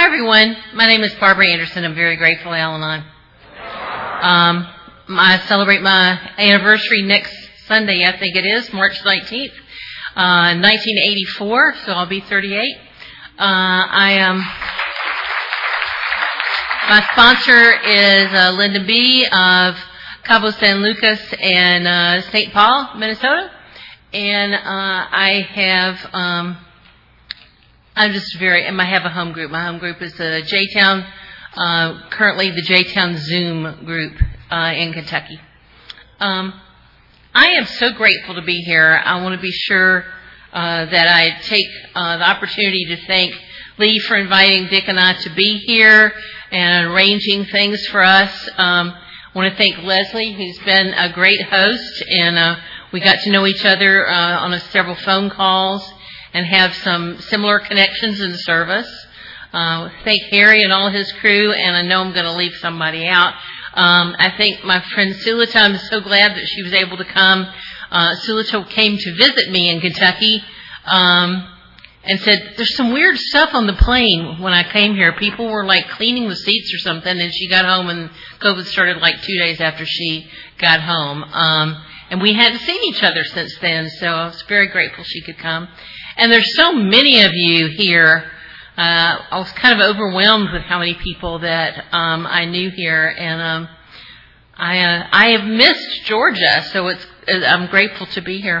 everyone. My name is Barbara Anderson. I'm very grateful, Al-Anon. I celebrate my anniversary next Sunday, I think it is, March 19th, 1984, so I'll be 38. My sponsor is Linda B. of Cabo San Lucas and St. Paul, Minnesota. And I have a home group. My home group is the J-Town, currently the J-Town Zoom group in Kentucky. I am so grateful to be here. I want to be sure that I take the opportunity to thank Lee for inviting Dick and I to be here and arranging things for us. I want to thank Leslie, who's been a great host, and we got to know each other on several phone calls and have some similar connections in the service. Thank Harry and all his crew, and I know I'm going to leave somebody out. I think my friend Sulita, I'm so glad that she was able to come. Sulita came to visit me in Kentucky and said, there's some weird stuff on the plane when I came here. People were like cleaning the seats or something, and she got home and COVID started like 2 days after she got home. And we hadn't seen each other since then, so I was very grateful she could come. And there's so many of you here. I was kind of overwhelmed with how many people that I knew here, and I have missed Georgia, so I'm grateful to be here.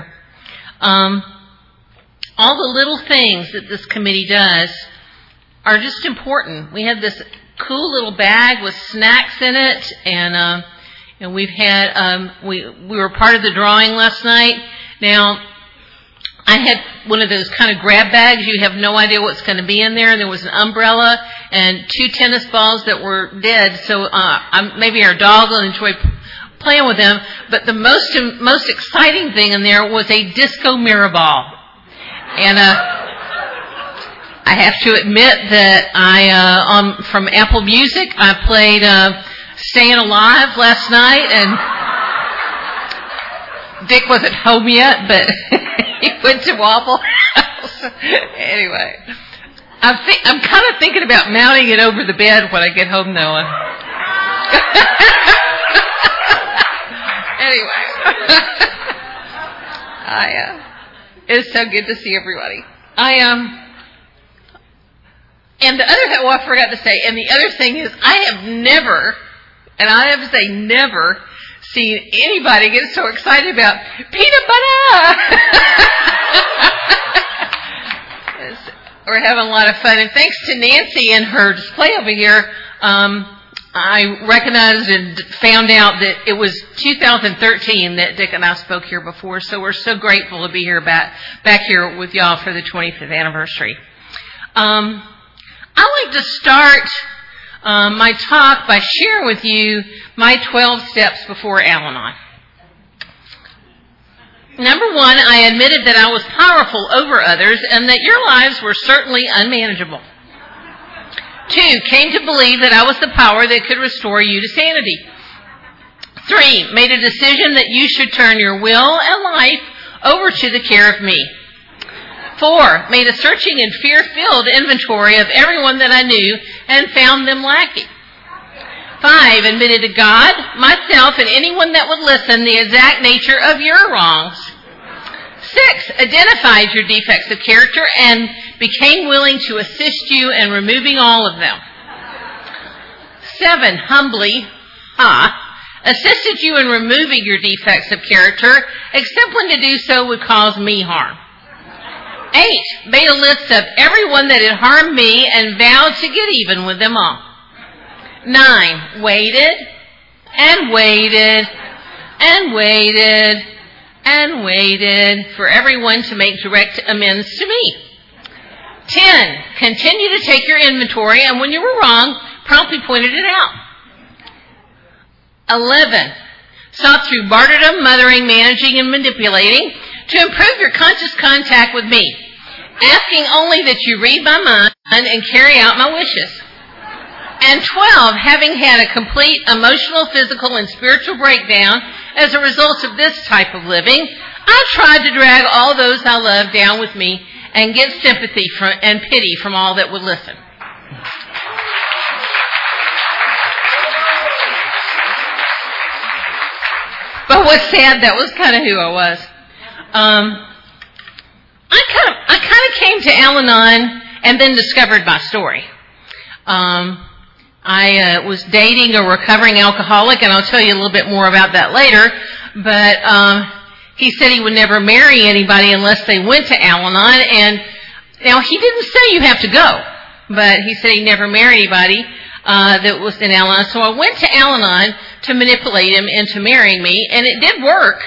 All the little things that this committee does are just important. We have this cool little bag with snacks in it, and we've had we were part of the drawing last night. Now, I had one of those kind of grab bags. You have no idea what's going to be in there. And there was an umbrella and 2 tennis balls that were dead. So maybe our dog will enjoy playing with them. But the most exciting thing in there was a disco mirror ball. And I have to admit that from Apple Music, I played Staying Alive last night, and Dick wasn't home yet, but he went to Waffle House. Anyway, I'm kind of thinking about mounting it over the bed when I get home, Noah. Anyway, it's so good to see everybody. And the other thing, I forgot to say, and the other thing is, I have never, and I have to say never, seen anybody get so excited about peanut butter. We're having a lot of fun. And thanks to Nancy and her display over here, I recognized and found out that it was 2013 that Dick and I spoke here before. So we're so grateful to be here back here with y'all for the 25th anniversary. I like to start my talk by sharing with you my 12 steps before Al-Anon. Number 1, I admitted that I was powerful over others and that your lives were certainly unmanageable. 2, came to believe that I was the power that could restore you to sanity. 3, made a decision that you should turn your will and life over to the care of me. 4, made a searching and fear-filled inventory of everyone that I knew and found them lacking. 5, admitted to God, myself, and anyone that would listen the exact nature of your wrongs. 6, identified your defects of character and became willing to assist you in removing all of them. 7, humbly, assisted you in removing your defects of character, except when to do so would cause me harm. 8, made a list of everyone that had harmed me and vowed to get even with them all. 9, waited and waited and waited and waited for everyone to make direct amends to me. 10, continue to take your inventory, and when you were wrong, promptly pointed it out. 11, sought through martyrdom, mothering, managing, and manipulating to improve your conscious contact with me, asking only that you read my mind and carry out my wishes. And 12, having had a complete emotional, physical, and spiritual breakdown as a result of this type of living, I tried to drag all those I love down with me and get sympathy and pity from all that would listen. was sad. That was kind of who I was. I kind of came to Al-Anon and then discovered my story. I was dating a recovering alcoholic, and I'll tell you a little bit more about that later. But he said he would never marry anybody unless they went to Al-Anon. And now he didn't say you have to go, but he said he'd never marry anybody that was in Al-Anon. So I went to Al-Anon to manipulate him into marrying me, and it did work.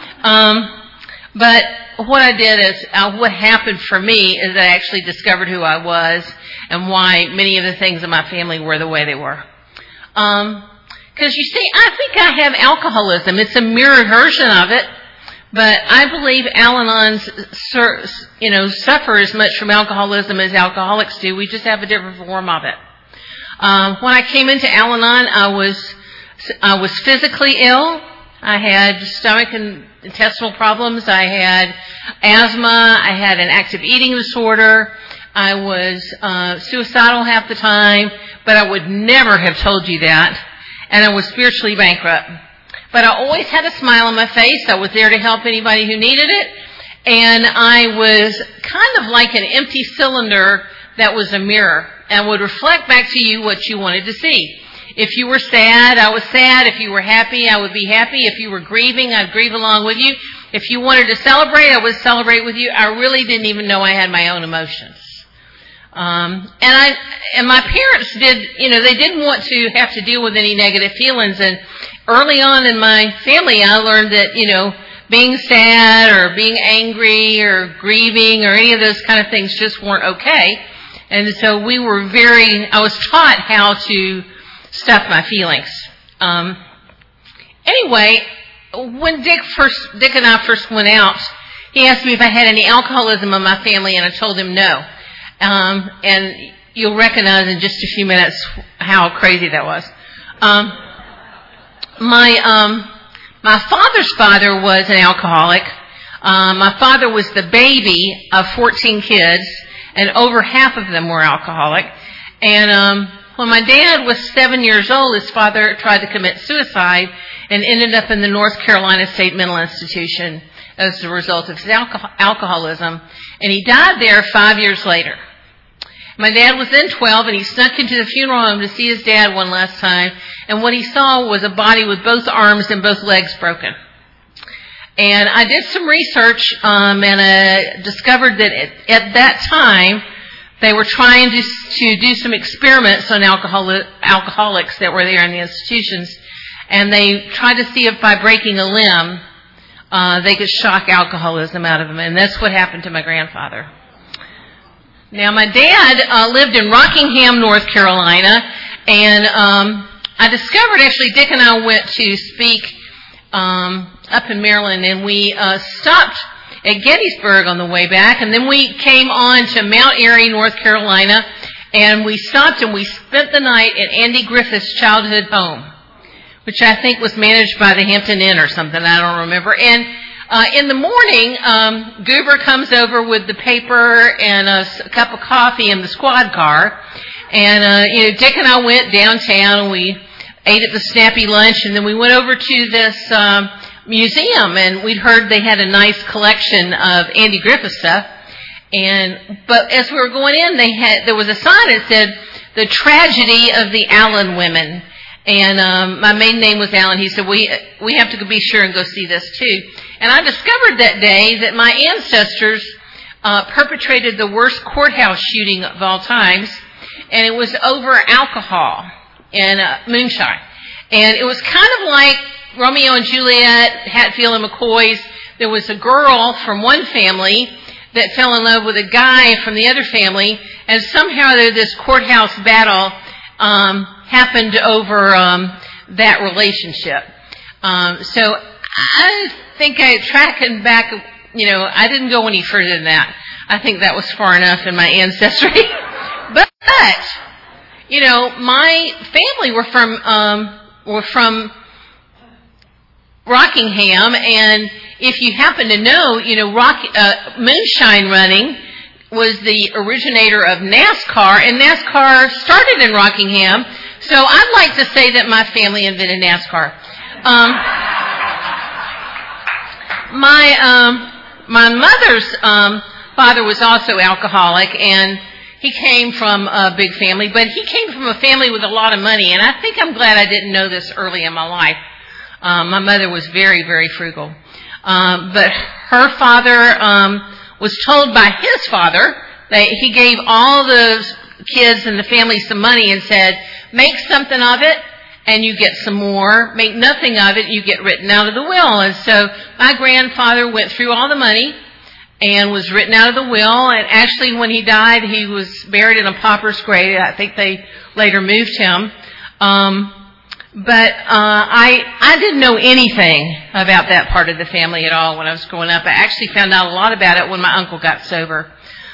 But what I did is, what happened for me is I actually discovered who I was and why many of the things in my family were the way they were. Because you see, I think I have alcoholism. It's a mirrored version of it, but I believe Al-Anons, suffer as much from alcoholism as alcoholics do. We just have a different form of it. When I came into Al-Anon, I was physically ill. I had stomach and intestinal problems. I had asthma. I had an active eating disorder. I was suicidal half the time, but I would never have told you that. And I was spiritually bankrupt. But I always had a smile on my face. I was there to help anybody who needed it. And I was kind of like an empty cylinder that was a mirror and would reflect back to you what you wanted to see. If you were sad, I was sad. If you were happy, I would be happy. If you were grieving, I'd grieve along with you. If you wanted to celebrate, I would celebrate with you. I really didn't even know I had my own emotions. And my parents did, they didn't want to have to deal with any negative feelings. And early on in my family, I learned that, being sad or being angry or grieving or any of those kind of things just weren't okay. And so I was taught how to stuff my feelings. Anyway, when Dick and I first went out, he asked me if I had any alcoholism in my family, and I told him no. And you'll recognize in just a few minutes how crazy that was. My father's father was an alcoholic. My father was the baby of 14 kids, and over half of them were alcoholic. And when my dad was 7 years old, his father tried to commit suicide and ended up in the North Carolina State Mental Institution as a result of his alcoholism. And he died there 5 years later. My dad was then 12, and he snuck into the funeral home to see his dad one last time. And what he saw was a body with both arms and both legs broken. And I did some research, and I discovered that at that time, they were trying to do some experiments on alcoholics that were there in the institutions. And they tried to see if by breaking a limb, they could shock alcoholism out of them. And that's what happened to my grandfather. Now, my dad lived in Rockingham, North Carolina, and I discovered, actually, Dick and I went to speak up in Maryland, and we stopped at Gettysburg on the way back, and then we came on to Mount Airy, North Carolina, and we stopped and we spent the night at Andy Griffith's childhood home, which I think was managed by the Hampton Inn or something, I don't remember. And in the morning, Goober comes over with the paper and a cup of coffee in the squad car. And, Dick and I went downtown. We ate at the Snappy Lunch, and then we went over to this museum, and we'd heard they had a nice collection of Andy Griffith stuff. But as we were going in, there was a sign that said, "The Tragedy of the Allen Women." And my maiden name was Allen. He said, we have to be sure and go see this too. And I discovered that day that my ancestors perpetrated the worst courthouse shooting of all times, and it was over alcohol and moonshine. And it was kind of like Romeo and Juliet, Hatfield and McCoy's. There was a girl from one family that fell in love with a guy from the other family, and somehow this courthouse battle happened over that relationship. So I think tracking back, I didn't go any further than that. I think that was far enough in my ancestry. But my family were from Rockingham, and if you happen to know, moonshine running was the originator of NASCAR, and NASCAR started in Rockingham. So I'd like to say that my family invented NASCAR. My mother's father was also alcoholic, and he came from a big family, but he came from a family with a lot of money, and I think I'm glad I didn't know this early in my life. My mother was very, very frugal. But her father was told by his father that he gave all the kids in the family some money and said, make something of it, and you get some more. Make nothing of it, you get written out of the will. And so my grandfather went through all the money and was written out of the will. And actually, when he died, he was buried in a pauper's grave. I think they later moved him. But I didn't know anything about that part of the family at all when I was growing up. I actually found out a lot about it when my uncle got sober.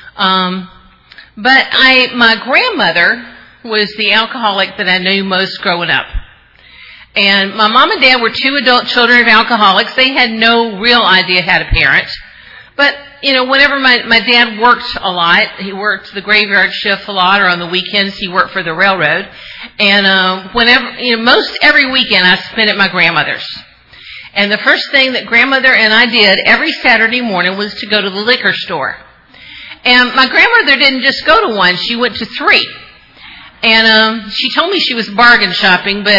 But my grandmother was the alcoholic that I knew most growing up. And my mom and dad were two adult children of alcoholics. They had no real idea how to parent. But, whenever my dad worked a lot, he worked the graveyard shift a lot, or on the weekends he worked for the railroad. And most every weekend I spent at my grandmother's. And the first thing that grandmother and I did every Saturday morning was to go to the liquor store. And my grandmother didn't just go to one, she went to 3. And she told me she was bargain shopping, but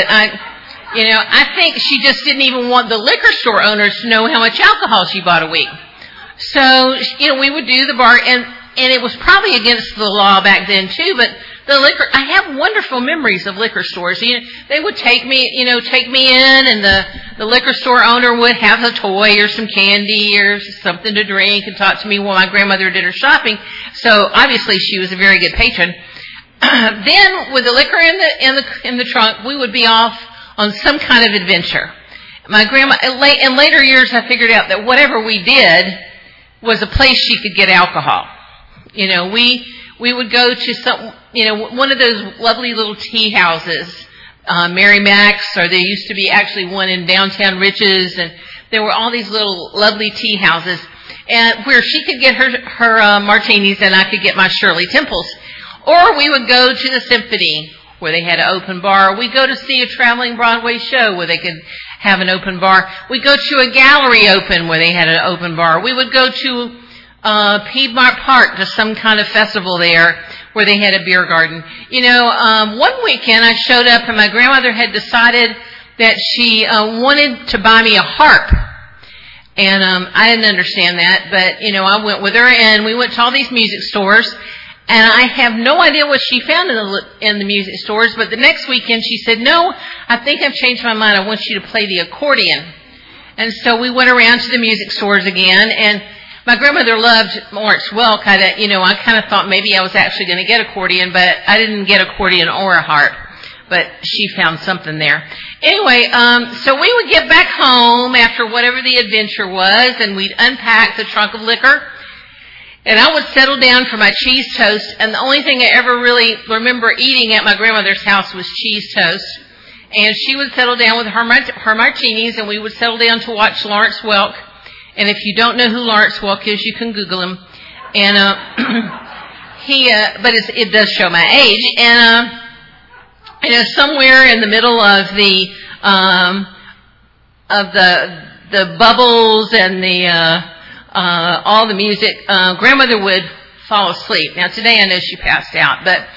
I think she just didn't even want the liquor store owners to know how much alcohol she bought a week. So, we would do the bar, and it was probably against the law back then too, but I have wonderful memories of liquor stores. They would take me in, and the liquor store owner would have a toy or some candy or something to drink and talk to me while my grandmother did her shopping. So obviously she was a very good patron. Then with the liquor in the trunk, we would be off on some kind of adventure. My grandma, in later years, I figured out that whatever we did was a place she could get alcohol. We would go to one of those lovely little tea houses, Mary Mac's, or there used to be actually one in downtown Riches, and there were all these little lovely tea houses, and where she could get her martinis and I could get my Shirley Temples. Or we would go to the Symphony, where they had an open bar. We'd go to see a traveling Broadway show where they could have an open bar. We'd go to a gallery open where they had an open bar. We would go to Piedmont Park to some kind of festival there where they had a beer garden. One weekend I showed up and my grandmother had decided that she wanted to buy me a harp. And I didn't understand that, but, I went with her and we went to all these music stores. And I have no idea what she found in the music stores, but the next weekend she said, no, I think I've changed my mind. I want you to play the accordion. And so we went around to the music stores again, and my grandmother loved Lawrence Welk. I kind of thought maybe I was actually going to get accordion, but I didn't get accordion or a harp. But she found something there. Anyway, so we would get back home after whatever the adventure was, and we'd unpack the trunk of liquor. And I would settle down for my cheese toast, and the only thing I ever really remember eating at my grandmother's house was cheese toast. And she would settle down with her martinis, and we would settle down to watch Lawrence Welk. And if you don't know who Lawrence Welk is, you can Google him. And but it does show my age. And somewhere in the middle of the bubbles and all the music, grandmother would fall asleep. Now today I know she passed out, but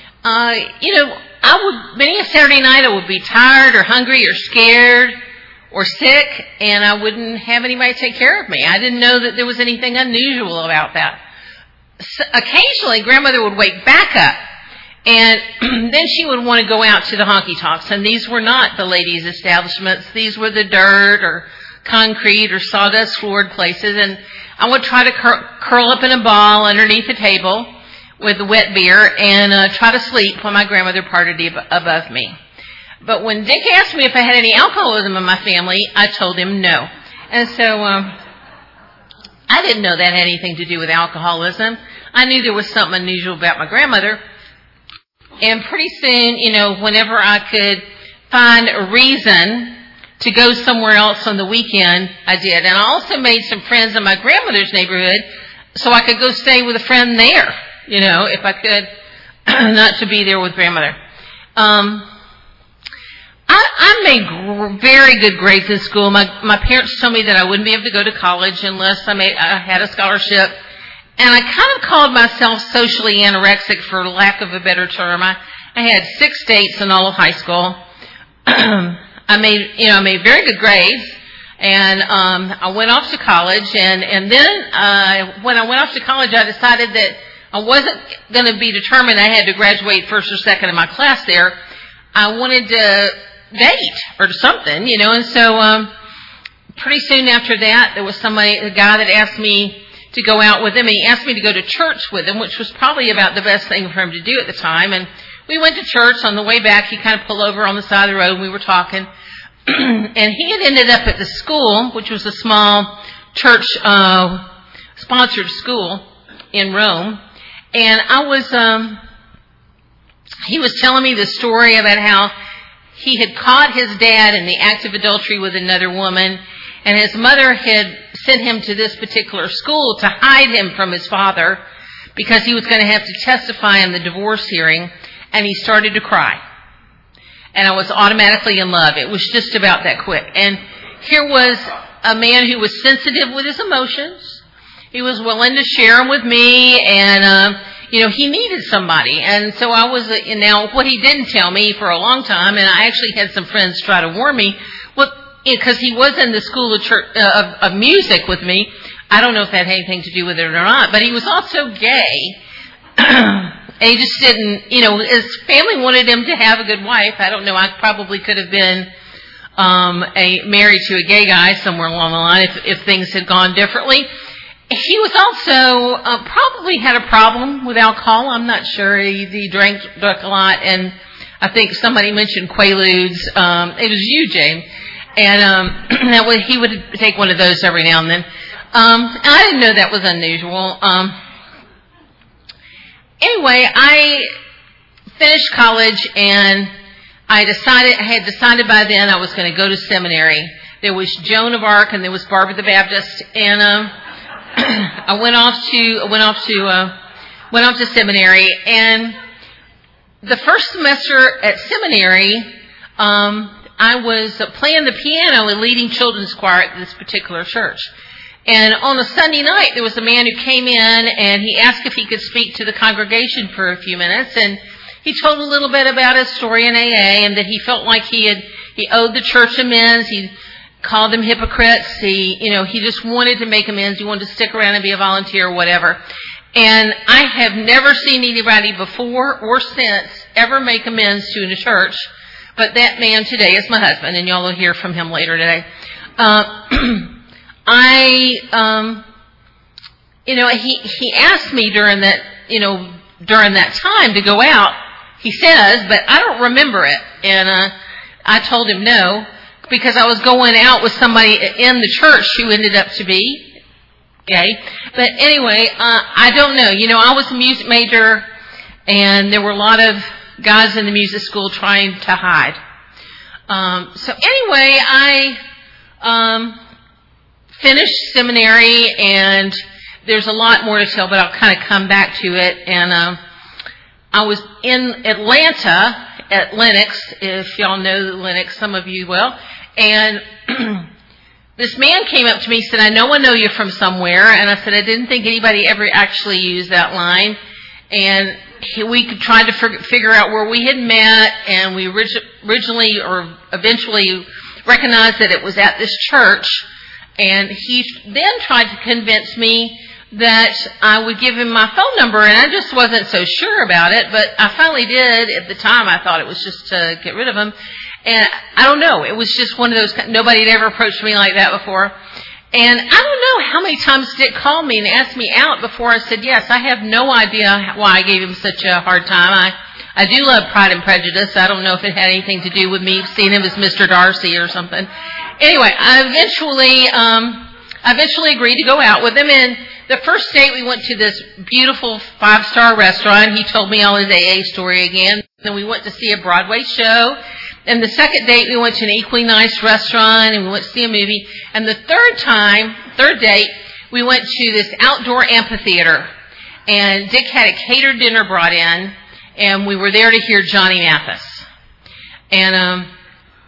many a Saturday night I would be tired or hungry or scared or sick, and I wouldn't have anybody take care of me. I didn't know that there was anything unusual about that. So occasionally grandmother would wake back up, and then she would want to go out to the honky-tonks, and these were not the ladies' establishments. These were the dirt or concrete or sawdust floored places, and I would try to curl up in a ball underneath the table with the wet beer and try to sleep while my grandmother partied above me. But when Dick asked me if I had any alcoholism in my family, I told him no. And so I didn't know that had anything to do with alcoholism. I knew there was something unusual about my grandmother. And pretty soon, whenever I could find a reason to go somewhere else on the weekend, I did. And I also made some friends in my grandmother's neighborhood so I could go stay with a friend there, if I could, not to be there with grandmother. I made very good grades in school. My parents told me that I wouldn't be able to go to college unless I had a scholarship. And I kind of called myself socially anorexic, for lack of a better term. I had 6 dates in all of high school. I made very good grades, and I went off to college. And then when I went off to college, I decided that I wasn't going to be determined I had to graduate first or second in my class there. I wanted to date or something, and so pretty soon after that, there was a guy that asked me to go out with him. He asked me to go to church with him, which was probably about the best thing for him to do at the time. And we went to church. On the way back, he kind of pulled over on the side of the road, and we were talking. And he had ended up at the school, which was a small church sponsored school in Rome. And he was telling me the story about how he had caught his dad in the act of adultery with another woman, and his mother had sent him to this particular school to hide him from his father because he was going to have to testify in the divorce hearing, and he started to cry. And I was automatically in love. It was just about that quick. And here was a man who was sensitive with his emotions. He was willing to share them with me, and he needed somebody. And so I was, now what he didn't tell me for a long time, and I actually had some friends try to warn me, because he was in the school of music with me. I don't know if that had anything to do with it or not, but he was also gay. And he just didn't, his family wanted him to have a good wife. I don't know, I probably could have been married to a gay guy somewhere along the line if things had gone differently. He was also probably had a problem with alcohol. I'm not sure. He drank a lot, and I think somebody mentioned Quaaludes. It was you, James. And he would take one of those every now and then. I didn't know that was unusual. Anyway, I finished college, and I had decided by then I was going to go to seminary. There was Joan of Arc, and there was Barbara the Baptist, and I went off to seminary. And the first semester at seminary, I was playing the piano and leading children's choir at this particular church. And on a Sunday night, there was a man who came in, and he asked if he could speak to the congregation for a few minutes. And he told a little bit about his story in AA, and that he felt like he owed the church amends. He called them hypocrites. He just wanted to make amends. He wanted to stick around and be a volunteer or whatever. And I have never seen anybody before or since ever make amends to in a church. But that man today is my husband, and y'all will hear from him later today. He asked me during that time to go out, he says, but I don't remember it. And I told him no, because I was going out with somebody in the church who ended up to be gay. But anyway, I don't know. I was a music major, and there were a lot of guys in the music school trying to hide. So anyway, I finished seminary, and there's a lot more to tell, but I'll kind of come back to it. And I was in Atlanta at Lenox, if y'all know Lenox, some of you will. And this man came up to me and said, I know you from somewhere. And I said, I didn't think anybody ever actually used that line. And we could try to figure out where we had met, and we originally or eventually recognized that it was at this church. And he then tried to convince me that I would give him my phone number, and I just wasn't so sure about it, but I finally did. At the time, I thought it was just to get rid of him. And I don't know, it was just one of those, nobody had ever approached me like that before. And I don't know how many times Dick called me and asked me out before I said yes. I have no idea why I gave him such a hard time. I do love Pride and Prejudice. I don't know if it had anything to do with me seeing him as Mr. Darcy or something. Anyway, I eventually agreed to go out with him, and the first date we went to this beautiful 5-star restaurant. He told me all his AA story again. Then we went to see a Broadway show. And the second date we went to an equally nice restaurant, and we went to see a movie. And the third date, we went to this outdoor amphitheater. And Dick had a catered dinner brought in, and we were there to hear Johnny Mathis. And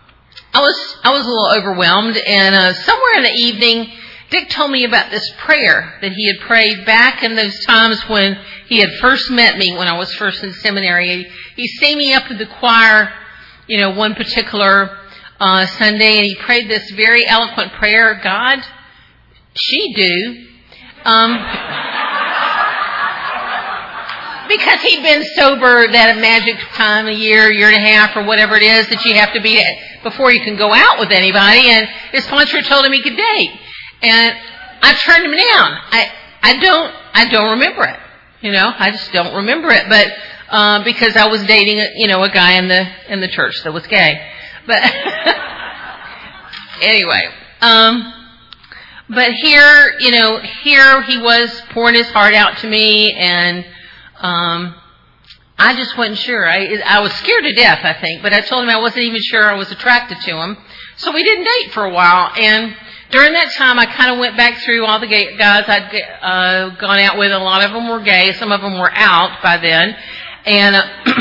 I was a little overwhelmed, and somewhere in the evening, Dick told me about this prayer that he had prayed back in those times when he had first met me when I was first in seminary. He sang me up in the choir, one particular Sunday, and he prayed this very eloquent prayer, God, she do. Because he'd been sober that magic time, a year and a half, or whatever it is that you have to be before you can go out with anybody, and his sponsor told him he could date. And I turned him down. I don't remember it. I just don't remember it. But because I was dating a guy in the church that was gay. But anyway, but here he was pouring his heart out to me, and I just wasn't sure. I was scared to death, I think, but I told him I wasn't even sure I was attracted to him. So we didn't date for a while, and during that time, I kind of went back through all the gay guys I'd gone out with. A lot of them were gay. Some of them were out by then. And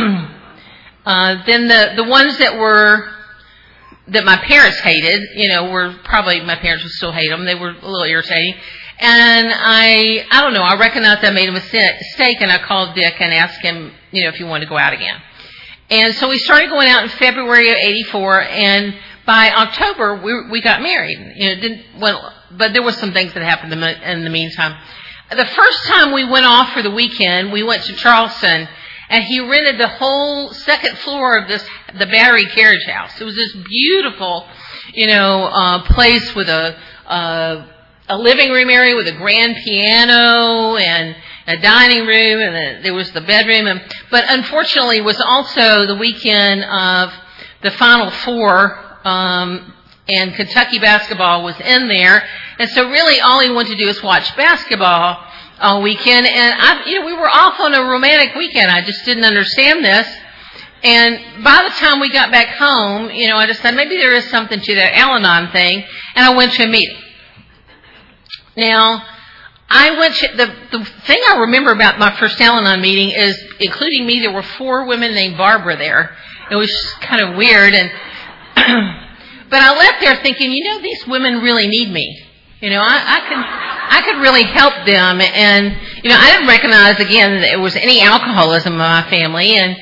then the ones that my parents hated, were probably, my parents would still hate them. They were a little irritating. And I don't know, I recognized I made a mistake, and I called Dick and asked him, if he wanted to go out again. And so we started going out in February of '84, and by October, we got married. But there were some things that happened in the meantime. The first time we went off for the weekend, we went to Charleston, and he rented the whole second floor of the Battery Carriage House. It was this beautiful, place with a living room area with a grand piano and a dining room, and there was the bedroom. But unfortunately, it was also the weekend of the Final Four. And Kentucky basketball was in there, and so really all he wanted to do was watch basketball all weekend. And we were off on a romantic weekend. I just didn't understand this. And by the time we got back home, I decided maybe there is something to that Al-Anon thing, and I went to a meeting. Now, the thing I remember about my first Al-Anon meeting is, including me, there were 4 women named Barbara there. It was kind of weird, and but I left there thinking, these women really need me. I could really help them. And, I didn't recognize, again, that there was any alcoholism in my family. And,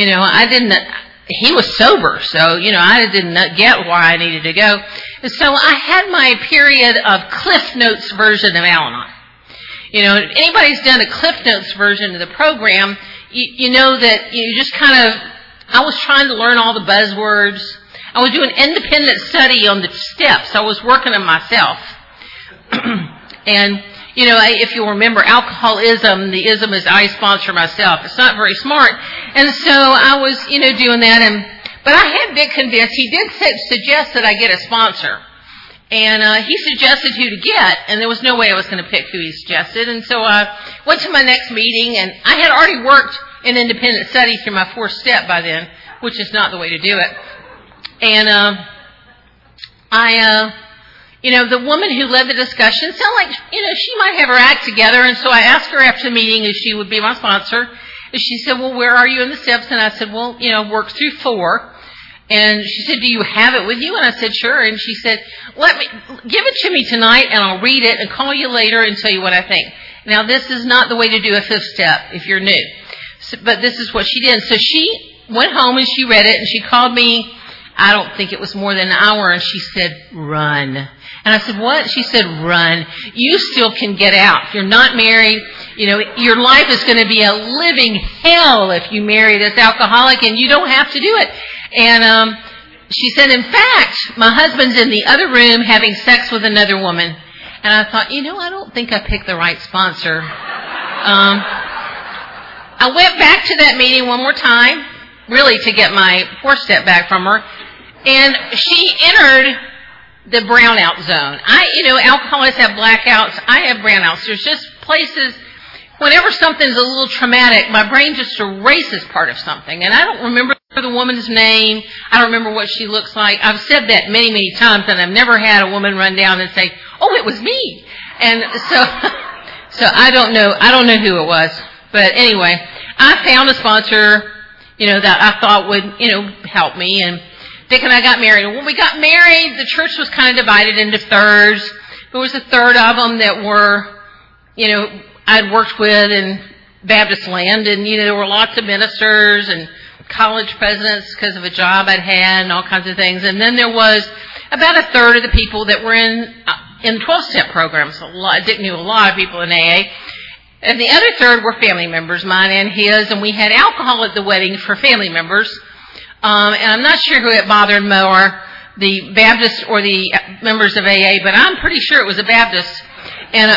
he was sober. So, I didn't get why I needed to go. And so I had my period of Cliff Notes version of Al-Anon. If anybody's done a Cliff Notes version of the program, you know that you just I was trying to learn all the buzzwords. I was doing independent study on the steps. I was working on myself. And, if you remember, alcoholism, the ism is I sponsor myself. It's not very smart. And so I was, doing that. But I had Dick convinced. He did suggest that I get a sponsor. And he suggested who to get, and there was no way I was going to pick who he suggested. And so I went to my next meeting, and I had already worked in independent study through my 4th step by then, which is not the way to do it. And the woman who led the discussion sounded like, she might have her act together. And so I asked her after the meeting if she would be my sponsor. And she said, well, where are you in the steps? And I said, well, work through 4. And she said, do you have it with you? And I said, sure. And she said, give it to me tonight, and I'll read it and call you later and tell you what I think. Now, this is not the way to do a 5th step if you're new. So, but this is what she did. So she went home and she read it, and she called me. I don't think it was more than an hour, and she said, run. And I said, what? She said, run. You still can get out. If you're not married, your life is going to be a living hell if you marry this alcoholic, and you don't have to do it. And she said, in fact, my husband's in the other room having sex with another woman. And I thought, I don't think I picked the right sponsor. I went back to that meeting one more time, really to get my 4th step back from her. And she entered the brownout zone. Alcoholics have blackouts. I have brownouts. There's just places, whenever something's a little traumatic, my brain just erases part of something. And I don't remember the woman's name. I don't remember what she looks like. I've said that many, many times, and I've never had a woman run down and say, oh, it was me. And so I don't know who it was. But anyway, I found a sponsor, that I thought would, help me. And Dick and I got married. And when we got married, the church was kind of divided into thirds. There was a third of them that were, I'd worked with in Baptist land, and, there were lots of ministers and college presidents because of a job I'd had and all kinds of things. And then there was about a third of the people that were in 12-step programs. Dick knew a lot of people in AA. And the other third were family members, mine and his, and we had alcohol at the wedding for family members. And I'm not sure who it bothered more, the Baptists or the members of AA, but I'm pretty sure it was a Baptist. And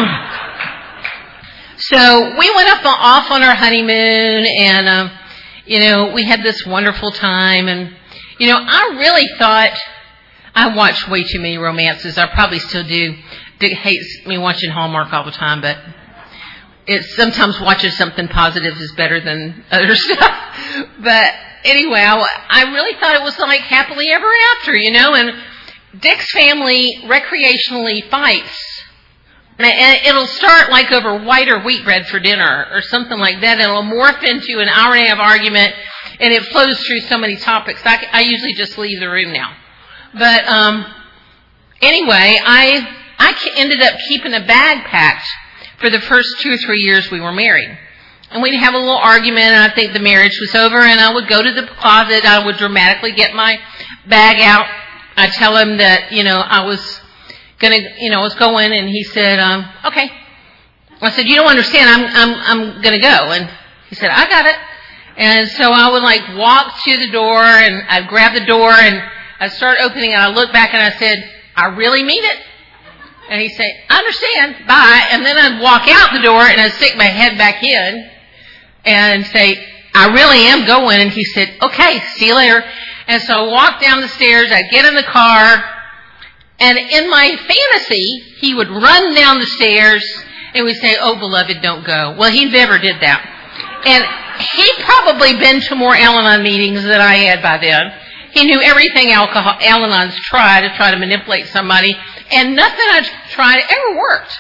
so we went off on our honeymoon, and we had this wonderful time. And I really thought I watched way too many romances. I probably still do. Dick hates me watching Hallmark all the time, but it sometimes watching something positive is better than other stuff. But anyway, I really thought it was like happily ever after, and Dick's family recreationally fights. And it'll start like over white or wheat bread for dinner or something like that. And it'll morph into an hour and a half argument, and it flows through so many topics. I usually just leave the room now. But anyway, I ended up keeping a bag packed for the first 2 or 3 years we were married. And we'd have a little argument, and I think the marriage was over, and I would go to the closet. I would dramatically get my bag out. I'd tell him that, I was going, and he said, okay. I said, you don't understand, I'm gonna go. And he said, I got it. And so I would walk to the door, and I'd grab the door, and I'd start opening, and I look back, and I said, I really mean it. And he'd say, I understand, bye. And then I'd walk out the door, and I'd stick my head back in and say, I really am going. And he said, okay, see you later. And so I walked down the stairs, I'd get in the car, and in my fantasy, he would run down the stairs, and we'd say, oh, beloved, don't go. Well, he never did that. And he'd probably been to more Al-Anon meetings than I had by then. He knew everything Al-Anons try to manipulate somebody, and nothing I tried ever worked.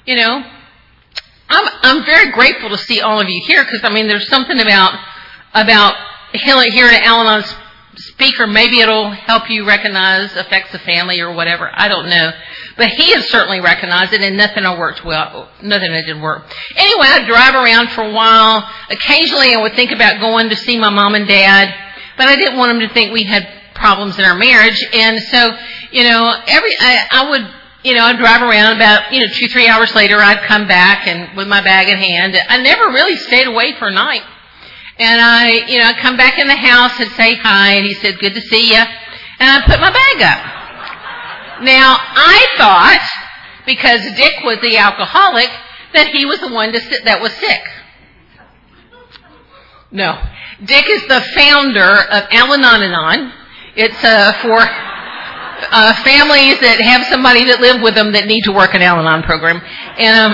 I'm very grateful to see all of you here, because there's something about hearing an Al-Anon speaker. Maybe it'll help you recognize effects of family or whatever. I don't know, but he has certainly recognized it, and nothing I did work. Anyway, I'd drive around for a while. Occasionally, I would think about going to see my mom and dad, but I didn't want them to think we had problems in our marriage. And so, I'd drive around. About 2-3 hours later, I'd come back and with my bag in hand. I never really stayed away for a night. And I'd come back in the house and say hi, and he said, good to see you. And I put my bag up. Now, I thought, because Dick was the alcoholic, that he was the one that was sick. No. Dick is the founder of Al-Anon. It's for families that have somebody that live with them that need to work an Al-Anon program. And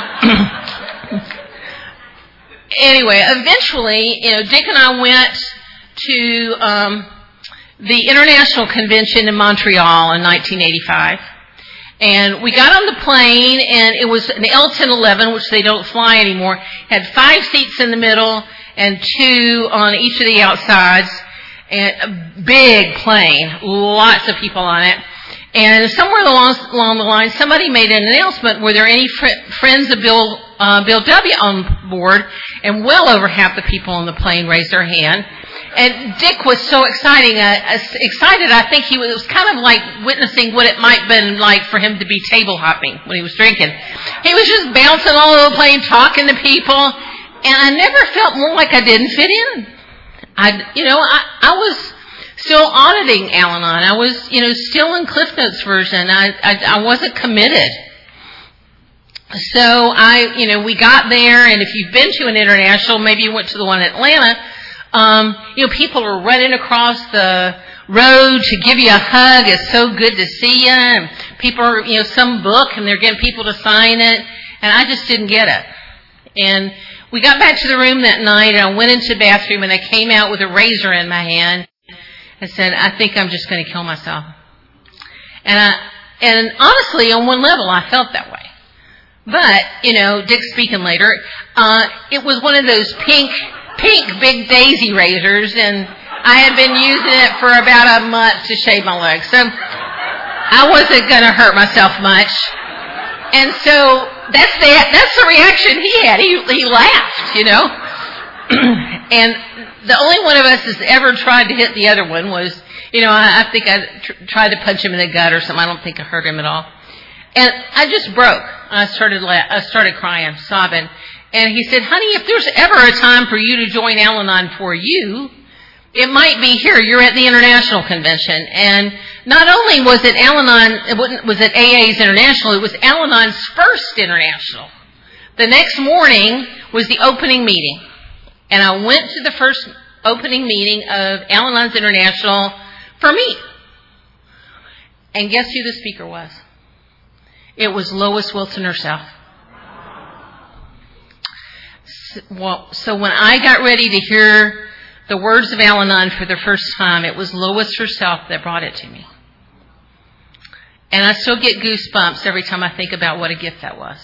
anyway, eventually, Dick and I went to the International Convention in Montreal in 1985. And we got on the plane, and it was an L-1011, which they don't fly anymore. It had 5 seats in the middle and 2 on each of the outsides. And a big plane, lots of people on it. And somewhere along the line, somebody made an announcement, were there any friends of Bill W. on board? And well over half the people on the plane raised their hand. And Dick was so excited, I think it was kind of like witnessing what it might have been like for him to be table hopping when he was drinking. He was just bouncing all over the plane, talking to people, and I never felt more like I didn't fit in. I was still auditing Al-Anon. I was, still in Cliff Notes version. I wasn't committed. So we got there, and if you've been to an international, maybe you went to the one in Atlanta, people are running across the road to give you a hug. It's so good to see you. And people are, some book, and they're getting people to sign it, and I just didn't get it. And we got back to the room that night, and I went into the bathroom, and I came out with a razor in my hand. I said, I think I'm just going to kill myself. And honestly, on one level, I felt that way. But, Dick speaking later, it was one of those pink big daisy razors, and I had been using it for about a month to shave my legs. So I wasn't going to hurt myself much. And so that's the reaction he had. He laughed, you know. And the only one of us that's ever tried to hit the other one was, you know, I think I tried to punch him in the gut or something. I don't think I hurt him at all. And I just broke. I started crying, sobbing. And he said, honey, if there's ever a time for you to join Al-Anon for you, it might be here. You're at the International Convention. And not only was it Al-Anon, was it AA's International, it was Al-Anon's first International. The next morning was the opening meeting. And I went to the first opening meeting of Al-Anon's International for me. And guess who the speaker was? It was Lois Wilson herself. So when I got ready to hear the words of Al-Anon for the first time, it was Lois herself that brought it to me. And I still get goosebumps every time I think about what a gift that was.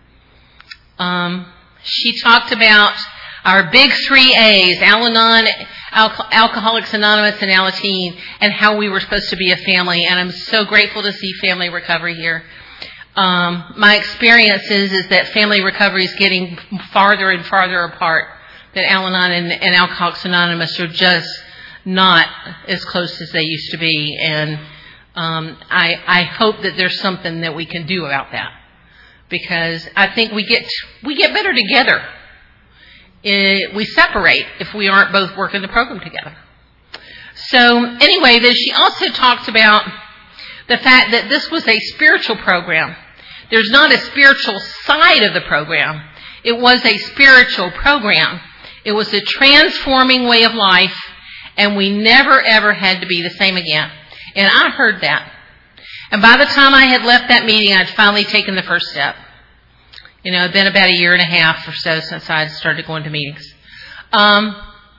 She talked about our big 3 A's, Al-Anon, Alcoholics Anonymous, and Alateen, and how we were supposed to be a family. And I'm so grateful to see family recovery here. My experience is that family recovery is getting farther and farther apart. That Al-Anon and Alcoholics Anonymous are just not as close as they used to be. And I hope that there's something that we can do about that. Because I think we get better together. We separate if we aren't both working the program together. So anyway, then she also talked about the fact that this was a spiritual program. There's not a spiritual side of the program. It was a spiritual program. It was a transforming way of life, and we never ever had to be the same again. And I heard that. And by the time I had left that meeting, I'd finally taken the first step. You know, it'd been about 1.5 years or so since I started going to meetings. And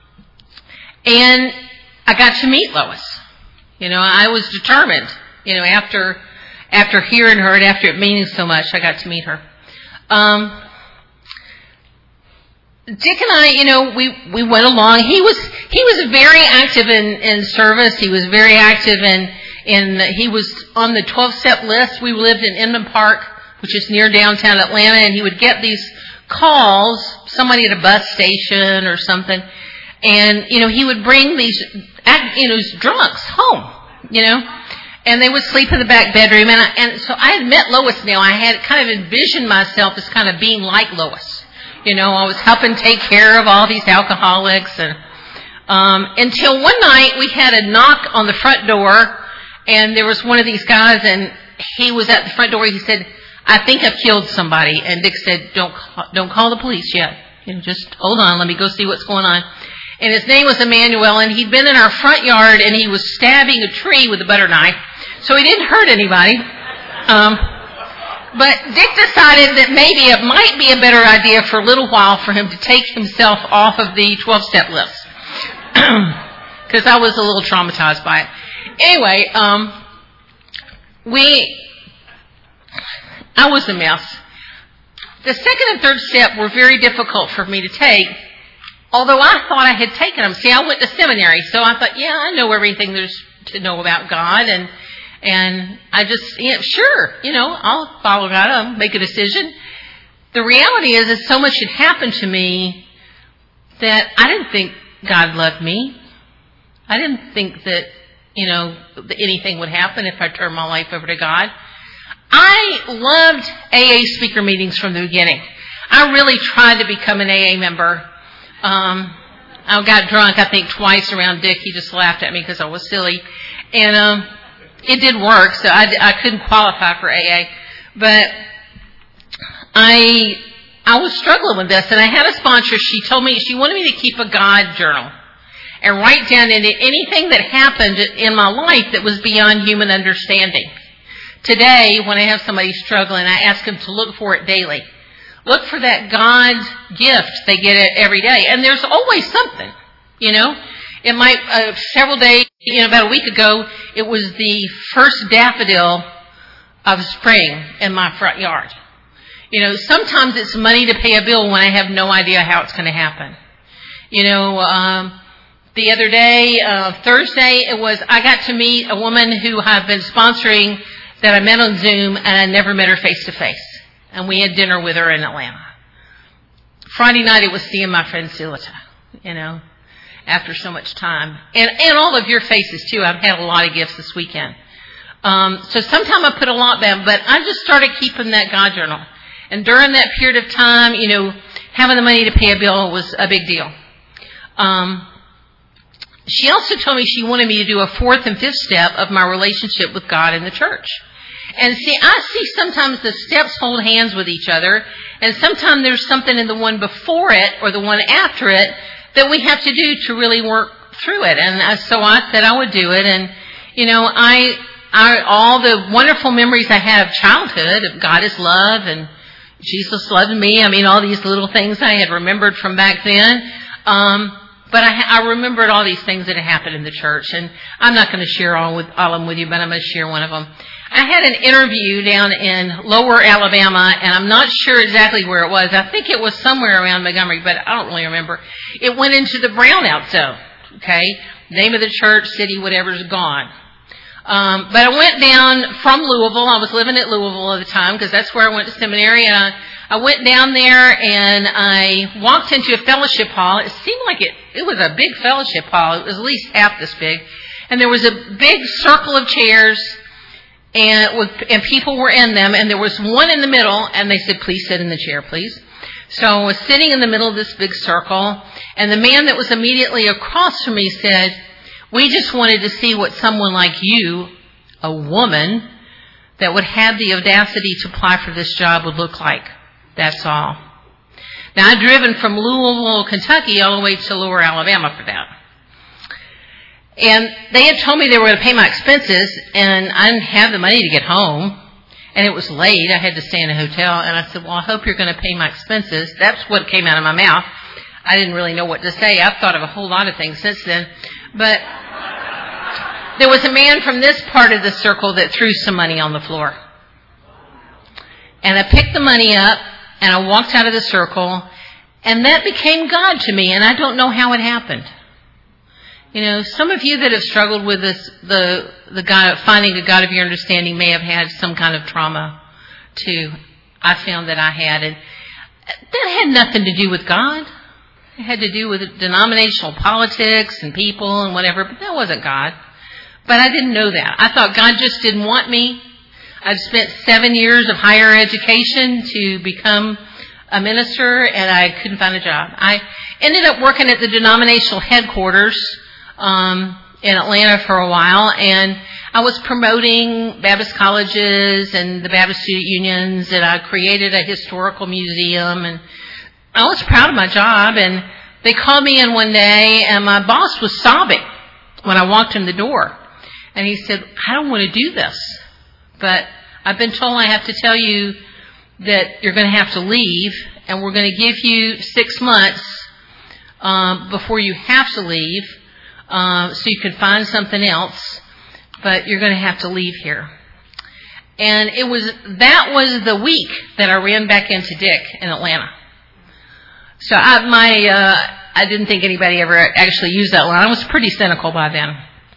I got to meet Lois. You know, I was determined. You know, after hearing her and after meeting so much, I got to meet her. Dick and I, you know, we went along. He was very active in service. He was very active he was on the 12-step list. We lived in Inman Park, which is near downtown Atlanta, and he would get these calls, somebody at a bus station or something, and, you know, he would bring these, you know, drunks home, you know, and they would sleep in the back bedroom, and so I had met Lois now. I had kind of envisioned myself as kind of being like Lois. You know, I was helping take care of all these alcoholics, and until one night we had a knock on the front door, and there was one of these guys, and he was at the front door. He said, I think I've killed somebody. And Dick said, don't call the police yet. You know, just hold on. Let me go see what's going on. And his name was Emmanuel, and he'd been in our front yard, and he was stabbing a tree with a butter knife. So he didn't hurt anybody. But Dick decided that maybe it might be a better idea for a little while for him to take himself off of the 12-step list. Because I was a little traumatized by it. Anyway, I was a mess. The second and third step were very difficult for me to take, although I thought I had taken them. See, I went to seminary, so I thought, yeah, I know everything there's to know about God, and I just, yeah, sure, you know, I'll follow God, I'll make a decision. The reality is that so much had happened to me that I didn't think God loved me. I didn't think that, you know, anything would happen if I turned my life over to God. I loved AA speaker meetings from the beginning. I really tried to become an AA member. I got drunk, I think, twice around Dick. He just laughed at me because I was silly. And it did work, so I couldn't qualify for AA. But I was struggling with this, and I had a sponsor. She told me she wanted me to keep a God journal and write down anything that happened in my life that was beyond human understanding. Today, when I have somebody struggling, I ask them to look for it daily. Look for that God gift. They get it every day. And there's always something, you know. It might, several days, you know, about a week ago, it was the first daffodil of spring in my front yard. You know, sometimes it's money to pay a bill when I have no idea how it's going to happen. You know, the other day, Thursday, I got to meet a woman who I've been sponsoring that I met on Zoom, and I never met her face to face. And we had dinner with her in Atlanta. Friday night, it was seeing my friend Silita, after so much time. And all of your faces, too. I've had a lot of gifts this weekend. So sometime I put a lot down, but I just started keeping that God journal. And during that period of time, having the money to pay a bill was a big deal. She also told me she wanted me to do a fourth and fifth step of my relationship with God and the church. And I see sometimes the steps hold hands with each other, and sometimes there's something in the one before it or the one after it that we have to do to really work through it. And so I said I would do it. And, all the wonderful memories I had of childhood, of God is love and Jesus loved me. All these little things I had remembered from back then. But I remembered all these things that had happened in the church. And I'm not going to share all of them with you, but I'm going to share one of them. I had an interview down in Lower Alabama, and I'm not sure exactly where it was. I think it was somewhere around Montgomery, but I don't really remember. It went into the brownout zone, okay? Name of the church, city, whatever's gone. But I went down from Louisville. I was living at Louisville at the time because that's where I went to seminary. And I went down there and I walked into a fellowship hall. It seemed like it was a big fellowship hall. It was at least half this big. And there was a big circle of chairs and people were in them. And there was one in the middle and they said, please sit in the chair, please. So I was sitting in the middle of this big circle. And the man that was immediately across from me said, we just wanted to see what someone like you, a woman, that would have the audacity to apply for this job would look like. That's all. Now, I'd driven from Louisville, Kentucky, all the way to Lower Alabama for that. And they had told me they were going to pay my expenses, and I didn't have the money to get home. And it was late. I had to stay in a hotel. And I said, well, I hope you're going to pay my expenses. That's what came out of my mouth. I didn't really know what to say. I've thought of a whole lot of things since then. But there was a man from this part of the circle that threw some money on the floor. And I picked the money up, and I walked out of the circle, and that became God to me, and I don't know how it happened. Some of you that have struggled with this, the God, finding a God of your understanding may have had some kind of trauma, too. I found that I had, and that had nothing to do with God. It had to do with denominational politics and people and whatever, but that wasn't God. But I didn't know that. I thought God just didn't want me. I'd spent 7 years of higher education to become a minister, and I couldn't find a job. I ended up working at the denominational headquarters in Atlanta for a while, and I was promoting Baptist colleges and the Baptist student unions, and I created a historical museum, and I was proud of my job. And they called me in one day, and my boss was sobbing when I walked in the door. And he said, I don't want to do this, but I've been told I have to tell you that you're going to have to leave, and we're going to give you 6 months before you have to leave so you can find something else, but you're going to have to leave here. And that was the week that I ran back into Dick in Atlanta. So I didn't think anybody ever actually used that line. I was pretty cynical by then.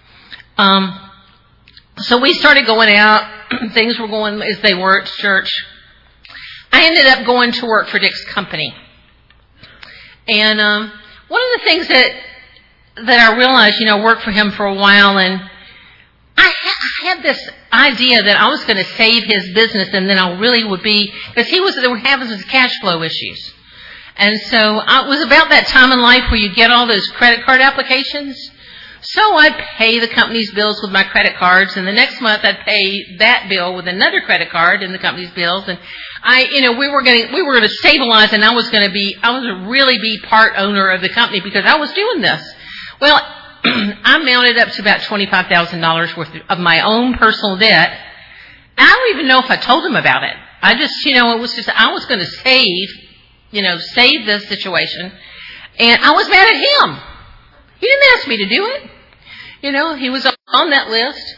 So we started going out. Things were going as they were at church. I ended up going to work for Dick's company. And one of the things that I realized, I worked for him for a while, and I had this idea that I was going to save his business, and then I really would be, because they were having some cash flow issues. And so it was about that time in life where you get all those credit card applications. So I'd pay the company's bills with my credit cards, and the next month I'd pay that bill with another credit card and the company's bills. And we were going to stabilize, and I was to really be part owner of the company because I was doing this. Well, I mounted up to about $25,000 worth of my own personal debt. I don't even know if I told him about it. I just, I was going to save this situation. And I was mad at him. He didn't ask me to do it. He was on that list.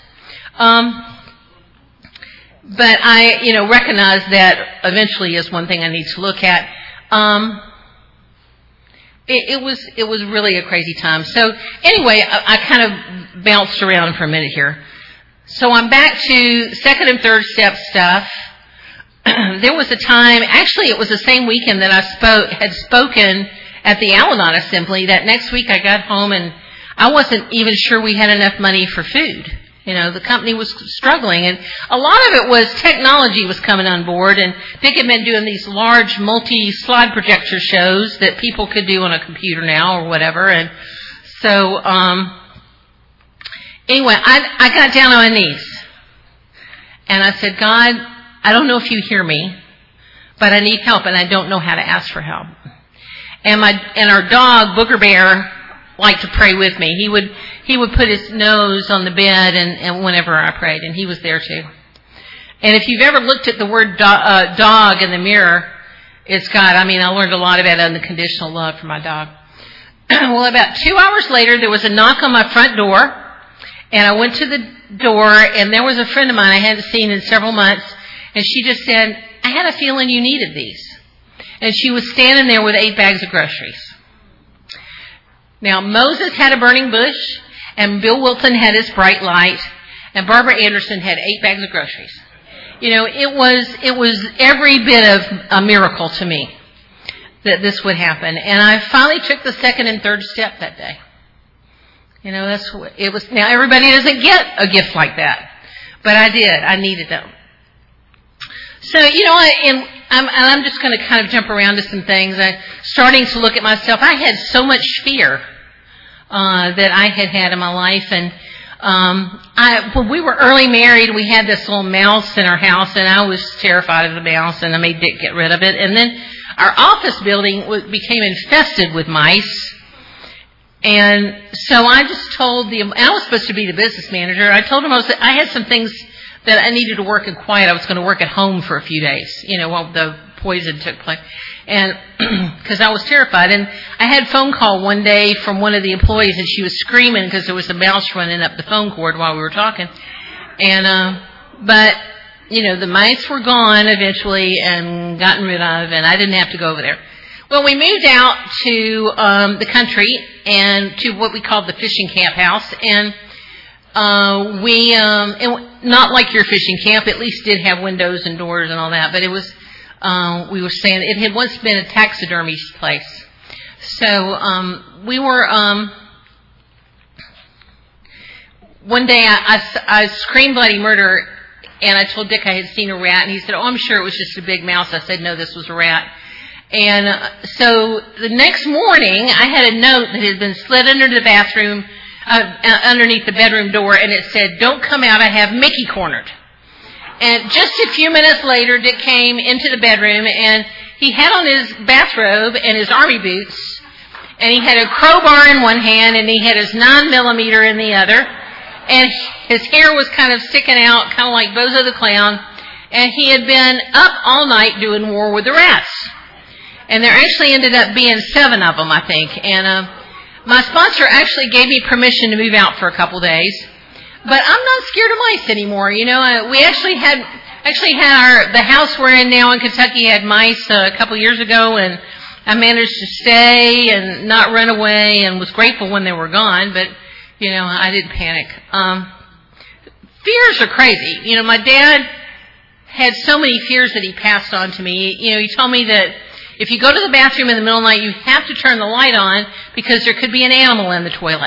But I, recognize that eventually is one thing I need to look at. it was really a crazy time. So anyway, I kind of bounced around for a minute here. So I'm back to second and third step stuff. There was a time, actually it was the same weekend that I had spoken at the Al-Anon Assembly. That next week I got home and I wasn't even sure we had enough money for food. The company was struggling, and a lot of it was technology was coming on board, and Dick had been doing these large multi-slide projector shows that people could do on a computer now or whatever, and so, anyway, I got down on my knees, and I said, God, I don't know if you hear me, but I need help, and I don't know how to ask for help. And our dog, Booger Bear, liked to pray with me. He would put his nose on the bed and whenever I prayed, and he was there too. And if you've ever looked at the word dog in the mirror, it's got, I learned a lot about unconditional love for my dog. Well, about 2 hours later, there was a knock on my front door, and I went to the door, and there was a friend of mine I hadn't seen in several months, and she just said, I had a feeling you needed these. And she was standing there with 8 bags of groceries. Now, Moses had a burning bush, and Bill Wilton had his bright light, and Barbara Anderson had 8 bags of groceries. It was every bit of a miracle to me that this would happen. And I finally took the second and third step that day. That's what it was. Now, everybody doesn't get a gift like that, but I did. I needed them. So, I'm just going to kind of jump around to some things. I'm starting to look at myself. I had so much fear that I had in my life, and when we were early married, we had this little mouse in our house, and I was terrified of the mouse, and I made Dick get rid of it. And then our office building became infested with mice, and so I just told I was supposed to be the business manager. I told him I had some things that I needed to work in quiet. I was going to work at home for a few days, while the poison took place. And because I was terrified. And I had a phone call one day from one of the employees, and she was screaming because there was a mouse running up the phone cord while we were talking. And, but, the mice were gone eventually and gotten rid of, and I didn't have to go over there. Well, we moved out to the country and to what we called the fishing camp house, and not like your fishing camp, at least did have windows and doors and all that, but it was, we were saying, it had once been a taxidermy place. So, we were, one day I screamed bloody murder, and I told Dick I had seen a rat, and he said, I'm sure it was just a big mouse. I said, no, this was a rat. And so the next morning, I had a note that had been slid under the bathroom, underneath the bedroom door, and it said, don't come out, I have Mickey cornered. And just a few minutes later, Dick came into the bedroom, and he had on his bathrobe and his army boots, and he had a crowbar in one hand, and he had his 9mm in the other, and his hair was kind of sticking out, kind of like Bozo the Clown, and he had been up all night doing war with the rats. And there actually ended up being 7 of them, I think, and my sponsor actually gave me permission to move out for a couple days, but I'm not scared of mice anymore. We actually had the house we're in now in Kentucky had mice a couple years ago, and I managed to stay and not run away, and was grateful when they were gone. But I didn't panic. Fears are crazy. My dad had so many fears that he passed on to me. He told me that if you go to the bathroom in the middle of the night, you have to turn the light on because there could be an animal in the toilet.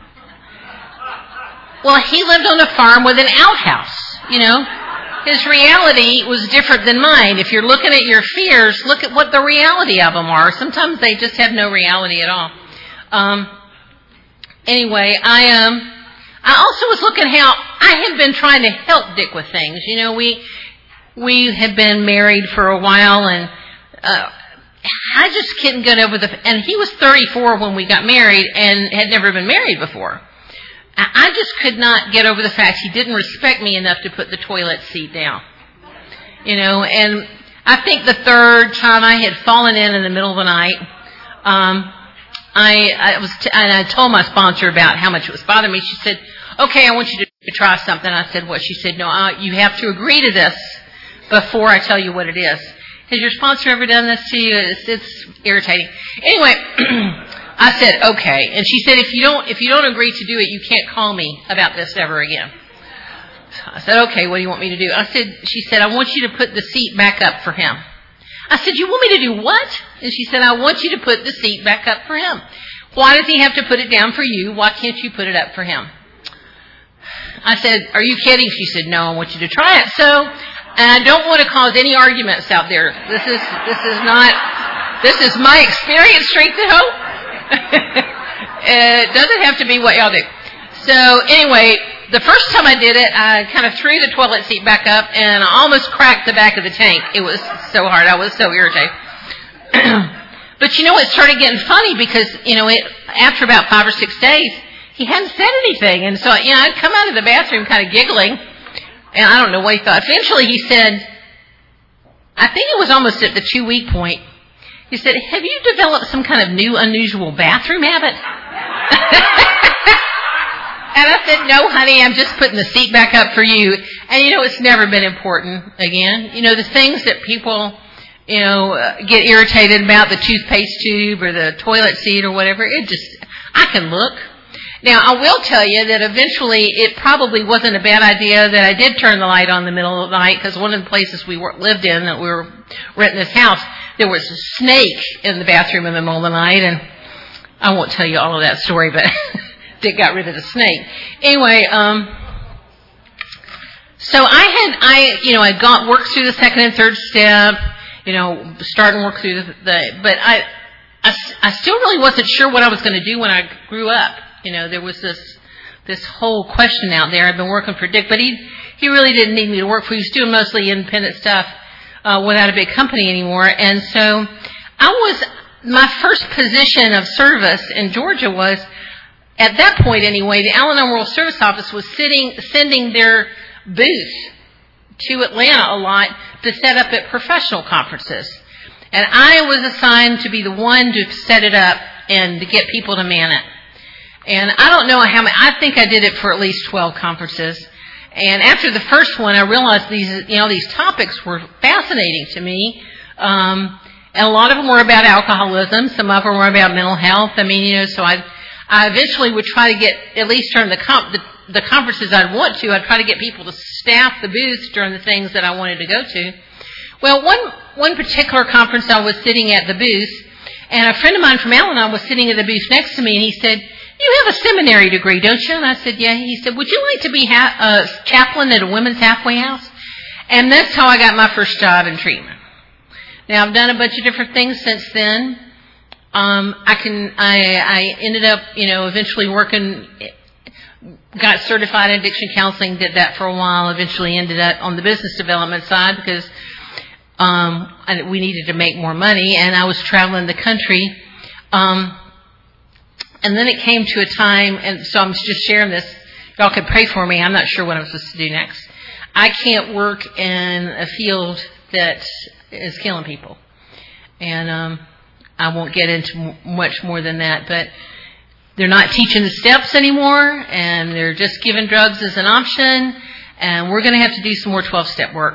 Well, he lived on a farm with an outhouse, His reality was different than mine. If you're looking at your fears, look at what the reality of them are. Sometimes they just have no reality at all. Anyway, I also was looking how I had been trying to help Dick with things. We had been married for a while, and I just couldn't get over and he was 34 when we got married and had never been married before. I just could not get over the fact he didn't respect me enough to put the toilet seat down. And I think the third time I had fallen in the middle of the night, I told my sponsor about how much it was bothering me. She said, okay, I want you to try something. I said, what? She said, no, you have to agree to this before I tell you what it is. Has your sponsor ever done this to you? It's irritating. Anyway, I said, okay. And she said, if you don't agree to do it, you can't call me about this ever again. So I said, okay, what do you want me to do? She said, I want you to put the seat back up for him. I said, you want me to do what? And she said, I want you to put the seat back up for him. Why does he have to put it down for you? Why can't you put it up for him? I said, are you kidding? She said, no, I want you to try it. So, and I don't want to cause any arguments out there. This is my experience, strength and hope. It doesn't have to be what y'all do. So anyway, the first time I did it, I kind of threw the toilet seat back up and I almost cracked the back of the tank. It was so hard. I was so irritated. But it started getting funny because, after about 5 or 6 days, he hadn't said anything. And so, I'd come out of the bathroom kind of giggling. And I don't know what he thought. Eventually he said, I think it was almost at the 2-week point, he said, have you developed some kind of new, unusual bathroom habit? And I said, no, honey, I'm just putting the seat back up for you. And, it's never been important again. The things that people, get irritated about, the toothpaste tube or the toilet seat or whatever, I can look. Now, I will tell you that eventually it probably wasn't a bad idea that I did turn the light on in the middle of the night, because one of the places we lived in, that we were renting this house, there was a snake in the bathroom in the middle of the night, and I won't tell you all of that story, but Dick got rid of the snake. Anyway, so I got worked through the second and third step, starting work through but I still really wasn't sure what I was going to do when I grew up. There was this whole question out there. I've been working for Dick, but he really didn't need me to work for. He was doing mostly independent stuff without a big company anymore. And so my first position of service in Georgia was, at that point anyway, the Al-Anon World Service Office was sending their booth to Atlanta a lot to set up at professional conferences. And I was assigned to be the one to set it up and to get people to man it. And I don't know how many, I think I did it for at least 12 conferences. And after the first one, I realized these topics were fascinating to me. And a lot of them were about alcoholism. Some of them were about mental health. So I eventually would try to get, at least during the conferences I'd try to get people to staff the booths during the things that I wanted to go to. Well, one particular conference I was sitting at the booth, and a friend of mine from Al-Anon was sitting at the booth next to me, and he said, you have a seminary degree, don't you? And I said, yeah. He said, would you like to be a chaplain at a women's halfway house? And that's how I got my first job in treatment. Now, I've done a bunch of different things since then. I ended up, eventually working, got certified in addiction counseling, did that for a while, eventually ended up on the business development side because we needed to make more money, and I was traveling the country. And then it came to a time, and so I'm just sharing this. Y'all could pray for me. I'm not sure what I'm supposed to do next. I can't work in a field that is killing people. And I won't get into much more than that. But they're not teaching the steps anymore, and they're just giving drugs as an option. And we're going to have to do some more 12-step work.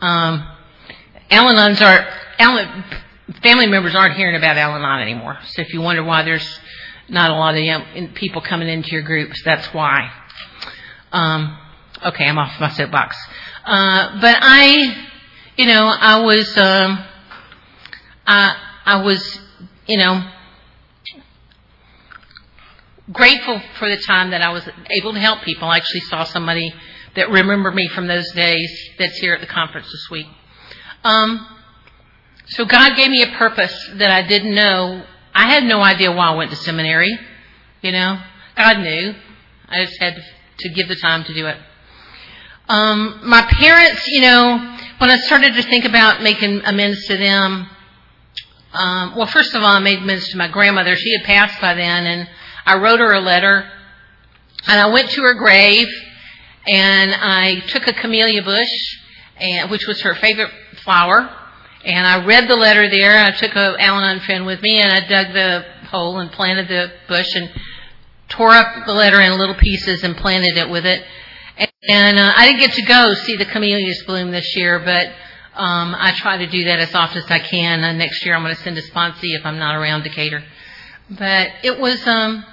Family members aren't hearing about Al-Anon anymore. So if you wonder why there's not a lot of young people coming into your groups, that's why. Okay, I'm off my soapbox. But I was grateful for the time that I was able to help people. I actually saw somebody that remembered me from those days that's here at the conference this week. So God gave me a purpose that I didn't know. I had no idea why I went to seminary. God knew. I just had to give the time to do it. My parents, when I started to think about making amends to them, well, first of all, I made amends to my grandmother. She had passed by then, and I wrote her a letter, and I went to her grave, and I took a camellia bush, which was her favorite flower, and I read the letter there. I took an Al-Anon friend with me, and I dug the hole and planted the bush and tore up the letter in little pieces and planted it with it. And I didn't get to go see the camellias bloom this year, but I try to do that as often as I can. Next year I'm going to send a sponsee if I'm not around Decatur. But it was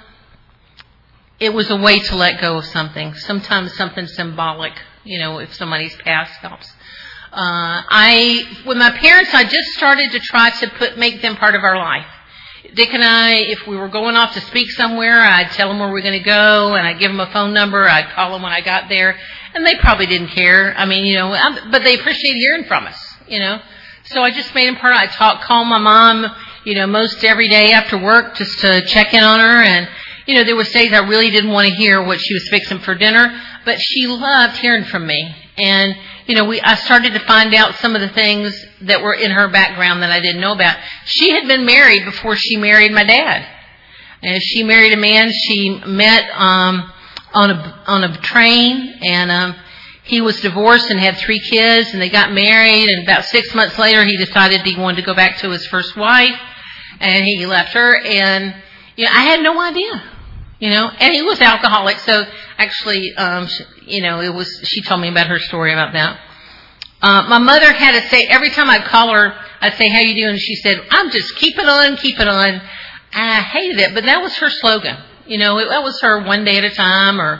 a way to let go of something. Sometimes something symbolic, if somebody's past helps. With my parents, I just started to try to make them part of our life. Dick and I, if we were going off to speak somewhere, I'd tell them where we're going to go, and I'd give them a phone number. I'd call them when I got there, and they probably didn't care. But they appreciate hearing from us, So I just made them part of it. I'd call my mom, most every day after work just to check in on her. And, there was days I really didn't want to hear what she was fixing for dinner, but she loved hearing from me. And, I started to find out some of the things that were in her background that I didn't know about. She had been married before she married my dad. And she married a man she met on a train, and he was divorced and had 3 kids, and they got married, and about 6 months later he decided he wanted to go back to his first wife, and he left her, and I had no idea. And he was alcoholic, so actually, she told me about her story about that. My mother had to say, every time I'd call her, I'd say, how you doing? And she said, I'm just keeping on. And I hated it, but that was her slogan. That was her one day at a time, or,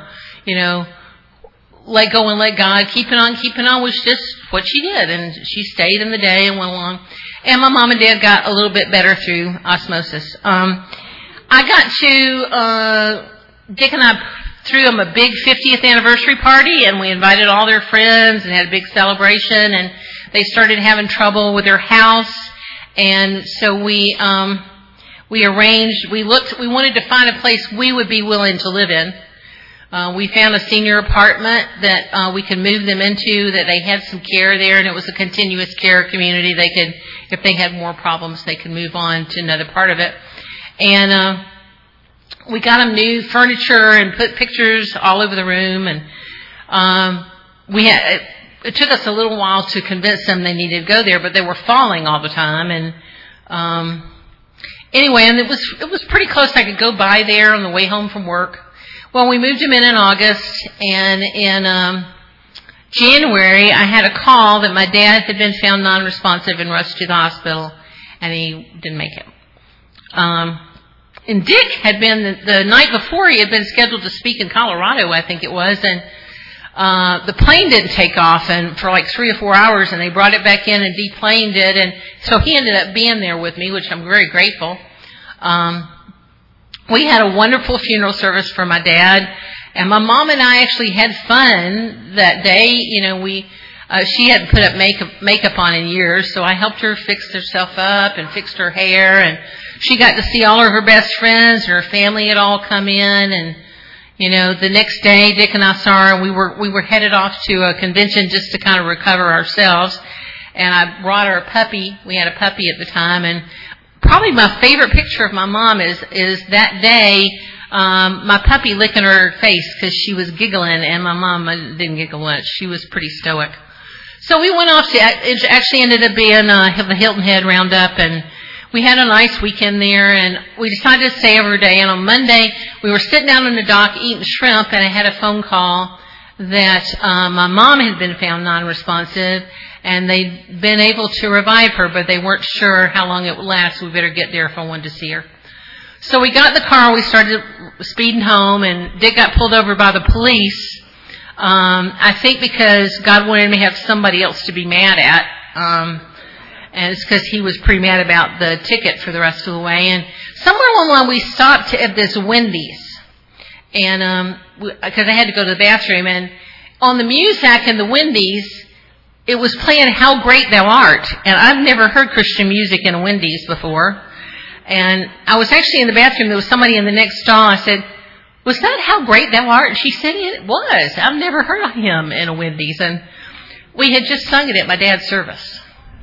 let go and let God. Keeping on was just what she did. And she stayed in the day and went along. And my mom and dad got a little bit better through osmosis. I got to, Dick and I threw them a big 50th anniversary party, and we invited all their friends and had a big celebration, and they started having trouble with their house, and so we arranged, we wanted to find a place we would be willing to live in. We found a senior apartment that we could move them into, that they had some care there, and it was a continuous care community. They could, if they had more problems, they could move on to another part of it. And we got them new furniture and put pictures all over the room, and it took us a little while to convince them they needed to go there, but they were falling all the time. And anyway, and it was pretty close. I could go by there on the way home from work. Well, we moved him in August, and in January I had a call that my dad had been found non-responsive and rushed to the hospital, and he didn't make it. And Dick had been, the night before, he had been scheduled to speak in Colorado, I think it was, and the plane didn't take off and for like 3 or 4 hours, and they brought it back in and deplaned it, and so he ended up being there with me, which I'm very grateful. We had a wonderful funeral service for my dad, and my mom and I actually had fun that day. She hadn't put up makeup on in years, so I helped her fix herself up and fixed her hair, and she got to see all of her best friends, and her family had all come in, and the next day Dick and I saw her, and we were headed off to a convention just to kind of recover ourselves, and I brought her a puppy. We had a puppy at the time, and probably my favorite picture of my mom is that day, my puppy licking her face because she was giggling, and my mom didn't giggle much. She was pretty stoic. So we went off to, it actually ended up being the Hilton Head Roundup, and we had a nice weekend there, and we decided to stay every day. And on Monday, we were sitting down on the dock eating shrimp, and I had a phone call that my mom had been found non-responsive, and they'd been able to revive her, but they weren't sure how long it would last. We better get there if I wanted to see her. So we got in the car, we started speeding home, and Dick got pulled over by the police. I think because God wanted me to have somebody else to be mad at. And it's because he was pretty mad about the ticket for the rest of the way. And somewhere along the line, we stopped at this Wendy's. And because I had to go to the bathroom. And on the music in the Wendy's, it was playing How Great Thou Art. And I've never heard Christian music in a Wendy's before. And I was actually in the bathroom. There was somebody in the next stall. I said, was that How Great Thou Art? And she said it was. I've never heard of him in a Wendy's. And we had just sung it at my dad's service.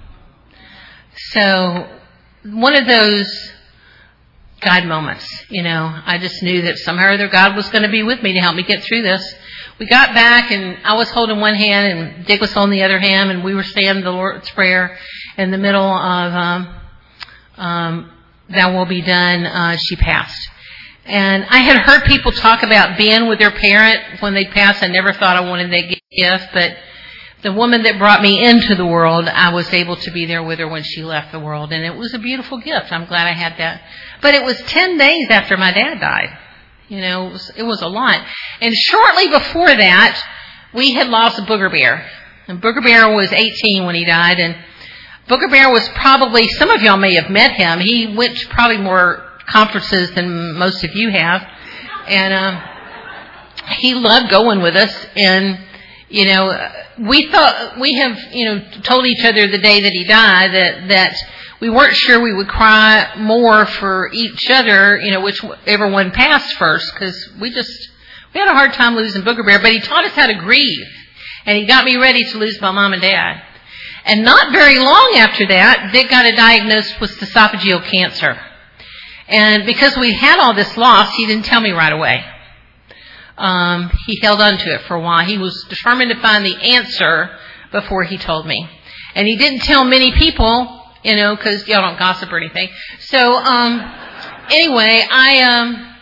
So one of those God moments, I just knew that somehow or other God was going to be with me to help me get through this. We got back, and I was holding one hand, and Dick was holding the other hand, and we were saying the Lord's Prayer in the middle of Thou Will Be Done. She passed. And I had heard people talk about being with their parent when they passed. I never thought I wanted that gift, but the woman that brought me into the world, I was able to be there with her when she left the world. And it was a beautiful gift. I'm glad I had that. But it was 10 days after my dad died. You know, it was a lot. And shortly before that, we had lost Booger Bear. And Booger Bear was 18 when he died. And Booger Bear was probably, some of y'all may have met him. He went to probably more conferences than most of you have. And he loved going with us. And, you know, we thought, we have, you know, told each other the day that he died that we weren't sure we would cry more for each other, you know, whichever one passed first, because we had a hard time losing Booger Bear, but he taught us how to grieve. And he got me ready to lose my mom and dad. And not very long after that, Dick got a diagnosis with esophageal cancer. And because we had all this loss, he didn't tell me right away. He held on to it for a while. He was determined to find the answer before he told me. And he didn't tell many people, you know, because y'all don't gossip or anything. So, anyway, I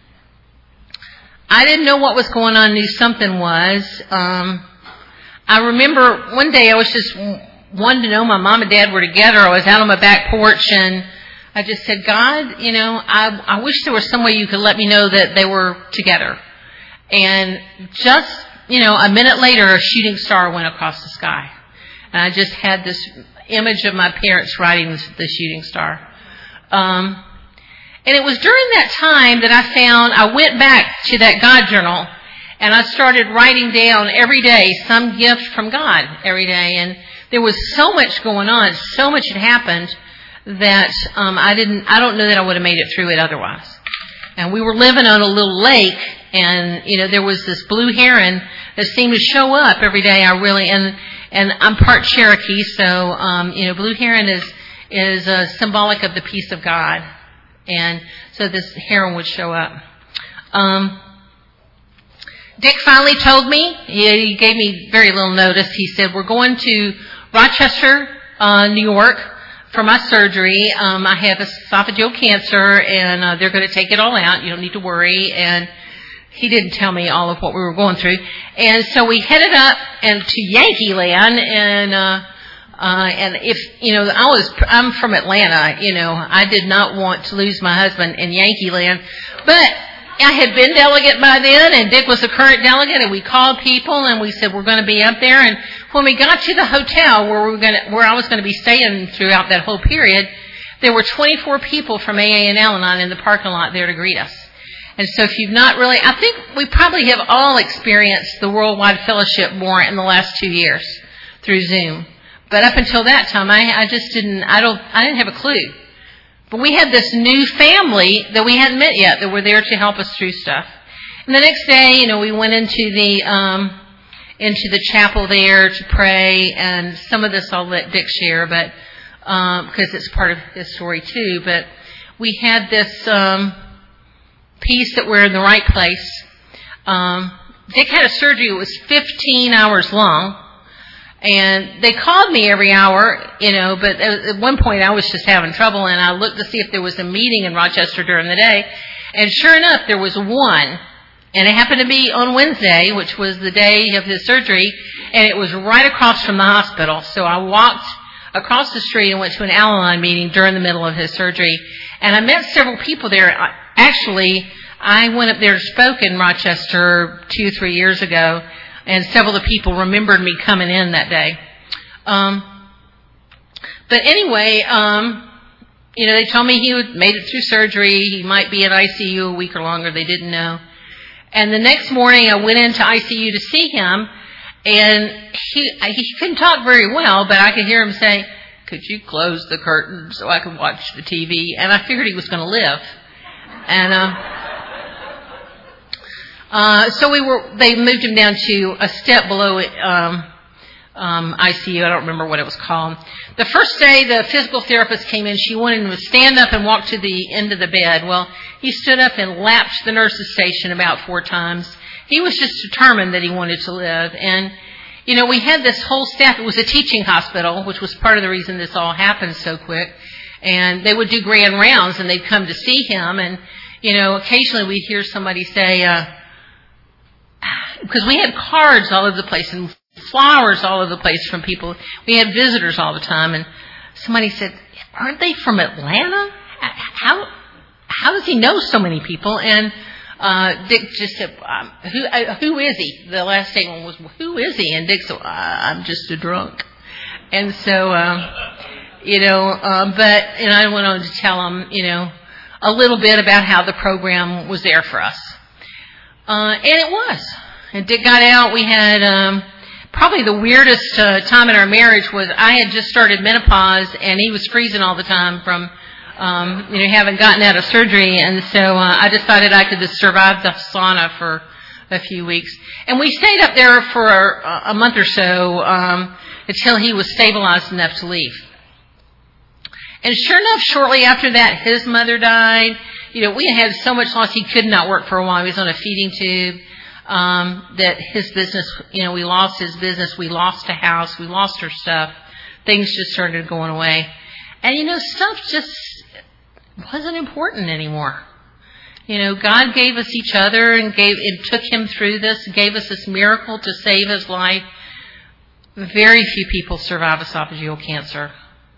didn't know what was going on, knew something was. I remember one day I was just wanting to know my mom and dad were together. I was out on my back porch and I just said, God, you know, I wish there was some way you could let me know that they were together. And just, you know, a minute later, a shooting star went across the sky. And I just had this image of my parents riding the shooting star. And it was during that time that I went back to that God journal and I started writing down every day some gift from God every day. And there was so much going on, so much had happened that I don't know that I would have made it through it otherwise. And we were living on a little lake, and you know there was this blue heron that seemed to show up every day. And I'm part Cherokee, so you know blue heron is symbolic of the peace of God, and so this heron would show up. Dick finally told me. He gave me very little notice. He said, "We're going to Rochester, New York, for my surgery. I have esophageal cancer, and they're going to take it all out. You don't need to worry." And he didn't tell me all of what we were going through. And so we headed up and to Yankee Land, and if you know, I'm from Atlanta. You know, I did not want to lose my husband in Yankee Land, but I had been delegate by then, and Dick was the current delegate, and we called people, and we said we're going to be up there. And when we got to the hotel where I was going to be staying throughout that whole period, there were 24 people from AA and Al-Anon in the parking lot there to greet us. And so if you've not really, I think we probably have all experienced the Worldwide Fellowship more in the last 2 years through Zoom. But up until that time, I didn't have a clue. But we had this new family that we hadn't met yet that were there to help us through stuff. And the next day, you know, we went into the chapel there to pray, and some of this I'll let Dick share, but because it's part of his story too. But we had this peace that we're in the right place. Dick had a surgery. It was 15 hours long. And they called me every hour, you know, but at one point I was just having trouble, and I looked to see if there was a meeting in Rochester during the day. And sure enough, there was one. And it happened to be on Wednesday, which was the day of his surgery, and it was right across from the hospital. So I walked across the street and went to an Al-Anon meeting during the middle of his surgery. And I met several people there. Actually, I went up there to spoke in Rochester 2 or 3 years ago, and several of the people remembered me coming in that day. But anyway, you know, they told me he had made it through surgery. He might be in ICU a week or longer. They didn't know. And the next morning I went into ICU to see him, and he couldn't talk very well, but I could hear him say, "Could you close the curtain so I could watch the TV?" And I figured he was going to live. And so they moved him down to a step below ICU. I don't remember what it was called. The first day the physical therapist came in, she wanted him to stand up and walk to the end of the bed. Well, he stood up and lapped the nurse's station about 4 times. He was just determined that he wanted to live. And, you know, we had this whole staff. It was a teaching hospital, which was part of the reason this all happened so quick. And they would do grand rounds, and they'd come to see him. And, you know, occasionally we'd hear somebody say, because we had cards all over the place, and flowers all over the place from people. We had visitors all the time, and somebody said, "Aren't they from Atlanta? How does he know so many people?" And Dick just said, who is he? The last statement was, "Who is he?" And Dick said, "I'm just a drunk." And so, and I went on to tell him, a little bit about how the program was there for us. And it was. And Dick got out. We had probably the weirdest time in our marriage was I had just started menopause, and he was freezing all the time from having gotten out of surgery. And so I decided I could just survive the sauna for a few weeks. And we stayed up there for a month or so until he was stabilized enough to leave. And sure enough, shortly after that, his mother died. We had so much loss, he could not work for a while. He was on a feeding tube. That his business, we lost his business. We lost a house. We lost our stuff. Things just started going away. And, stuff just wasn't important anymore. God gave us each other and took him through this, gave us this miracle to save his life. Very few people survive esophageal cancer.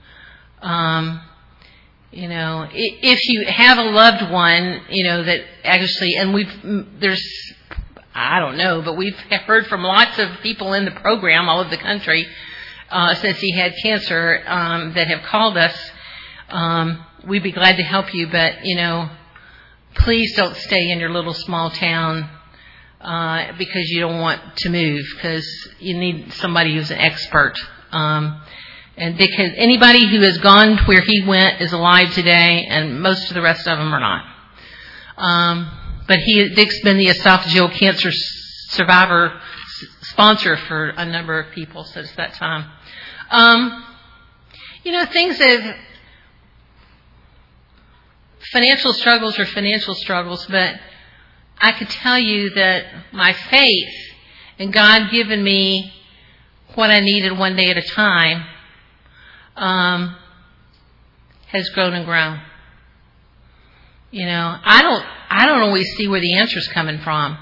If you have a loved one, that actually, and I don't know, but we've heard from lots of people in the program all over the country, since he had cancer, that have called us. We'd be glad to help you, but, please don't stay in your little small town, because you don't want to move, because you need somebody who's an expert. And because anybody who has gone to where he went is alive today, and most of the rest of them are not. But Dick's been the esophageal cancer survivor sponsor for a number of people since that time. Things that financial struggles are financial struggles, but I could tell you that my faith in God giving me what I needed one day at a time has grown and grown. I don't always see where the answer's coming from,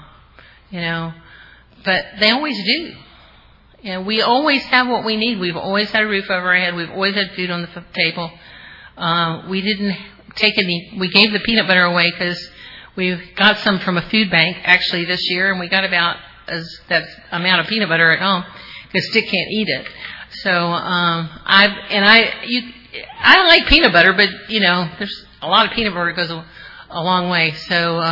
but they always do. We always have what we need. We've always had a roof over our head. We've always had food on the table. We didn't we gave the peanut butter away because we got some from a food bank actually this year, and we got about that amount of peanut butter at home because Dick can't eat it. So I like peanut butter, but there's a lot of peanut butter that goes a long way. So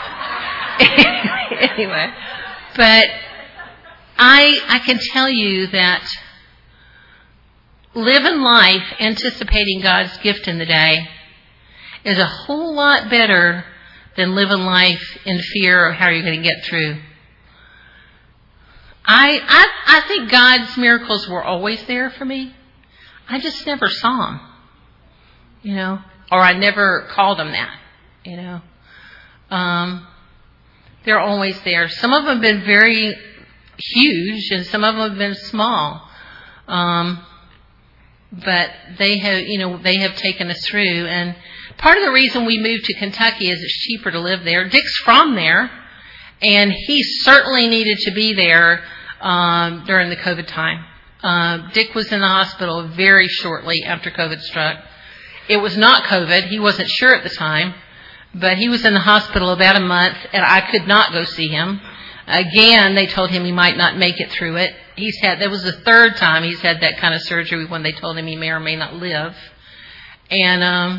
anyway, but I can tell you that living life anticipating God's gift in the day is a whole lot better than living life in fear of how you're going to get through. I think God's miracles were always there for me. I just never saw them, or I never called them that, They're always there. Some of them have been very huge, and some of them have been small. But they have taken us through. And part of the reason we moved to Kentucky is it's cheaper to live there. Dick's from there, and he certainly needed to be there during the COVID time. Dick was in the hospital very shortly after COVID struck. It was not COVID. He wasn't sure at the time, but he was in the hospital about a month, and I could not go see him. Again, they told him he might not make it through it. That was the third time he's had that kind of surgery when they told him he may or may not live. And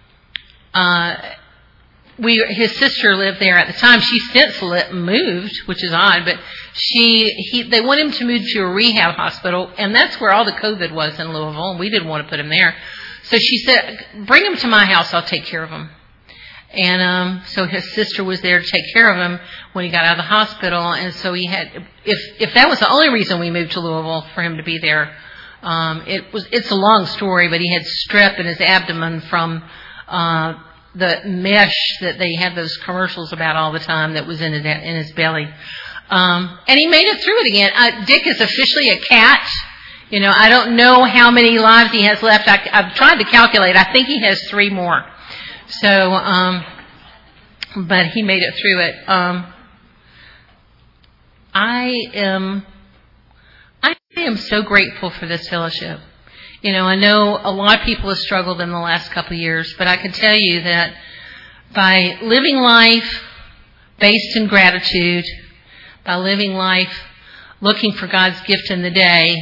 his sister lived there at the time. She's since moved, which is odd, but they want him to move to a rehab hospital, and that's where all the COVID was in Louisville, and we didn't want to put him there. So she said, "Bring him to my house, I'll take care of him." And so his sister was there to take care of him when he got out of the hospital, and so he had, if that was the only reason we moved to Louisville, for him to be there, it's a long story, but he had strep in his abdomen from the mesh that they had those commercials about all the time that was in his belly. And he made it through it again. Dick is officially a cat. I don't know how many lives he has left. I've tried to calculate. I think he has 3 more. So, but he made it through it. I I am so grateful for this fellowship. You know, I know a lot of people have struggled in the last couple of years, but I can tell you that by living life based in gratitude, by living life looking for God's gift in the day,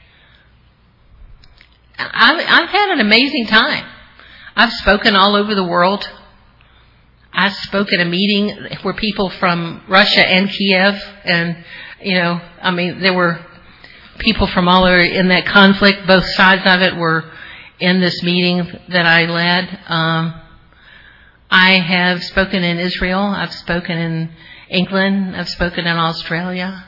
I've had an amazing time. I've spoken all over the world. I spoke at a meeting where people from Russia and Kiev, and, you know, I mean, there were people from all over in that conflict. Both sides of it were in this meeting that I led. I have spoken in Israel. I've spoken in England. I've spoken in Australia.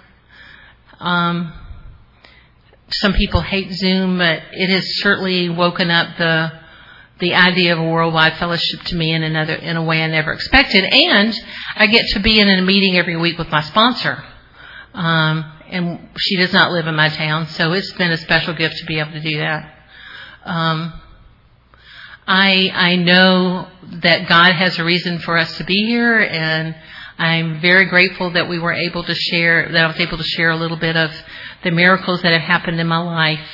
Some people hate Zoom, but it has certainly woken up the idea of a worldwide fellowship to me in a way I never expected. And I get to be in a meeting every week with my sponsor. And she does not live in my town, so it's been a special gift to be able to do that. I know that God has a reason for us to be here, and I'm very grateful that I was able to share a little bit of the miracles that have happened in my life.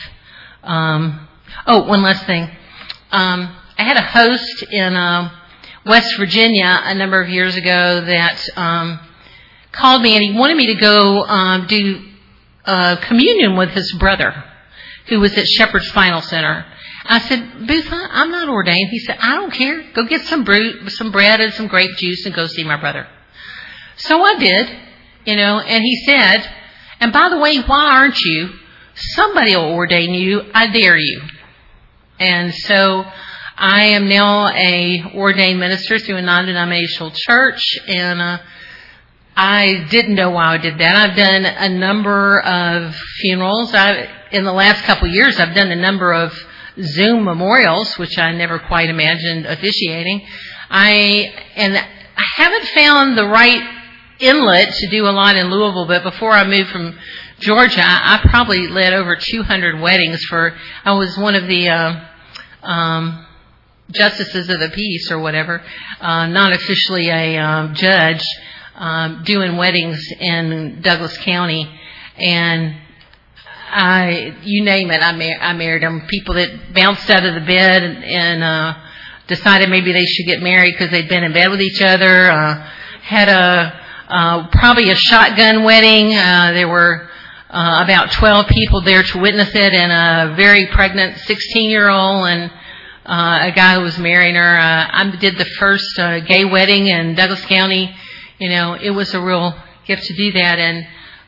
One last thing. I had a host in West Virginia a number of years ago that called me, and he wanted me to go do communion with his brother, who was at Shepherd's Spinal Center. I said, Booth, I'm not ordained. He said, I don't care. Go get some bread and some grape juice and go see my brother. So I did, you know, and he said, and by the way, why aren't you? Somebody will ordain you. I dare you. And so I am now a ordained minister through a non-denominational church, and I didn't know why I did that. I've done a number of funerals. In the last couple of years, I've done a number of Zoom memorials, which I never quite imagined officiating. I haven't found the right inlet to do a lot in Louisville, but before I moved from Georgia, I probably led over 200 weddings I was one of the justices of the peace or whatever, not officially a judge, doing weddings in Douglas County, and you name it, I married them. People that bounced out of the bed and decided maybe they should get married because they'd been in bed with each other. Had probably a shotgun wedding. There were about 12 people there to witness it, and a very pregnant 16-year-old and a guy who was marrying her. I did the first gay wedding in Douglas County. You know, it was a real gift to do that, and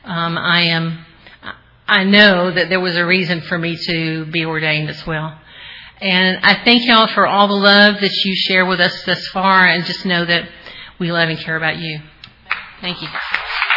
I know that there was a reason for me to be ordained as well. And I thank y'all for all the love that you share with us thus far, and just know that we love and care about you. Thank you.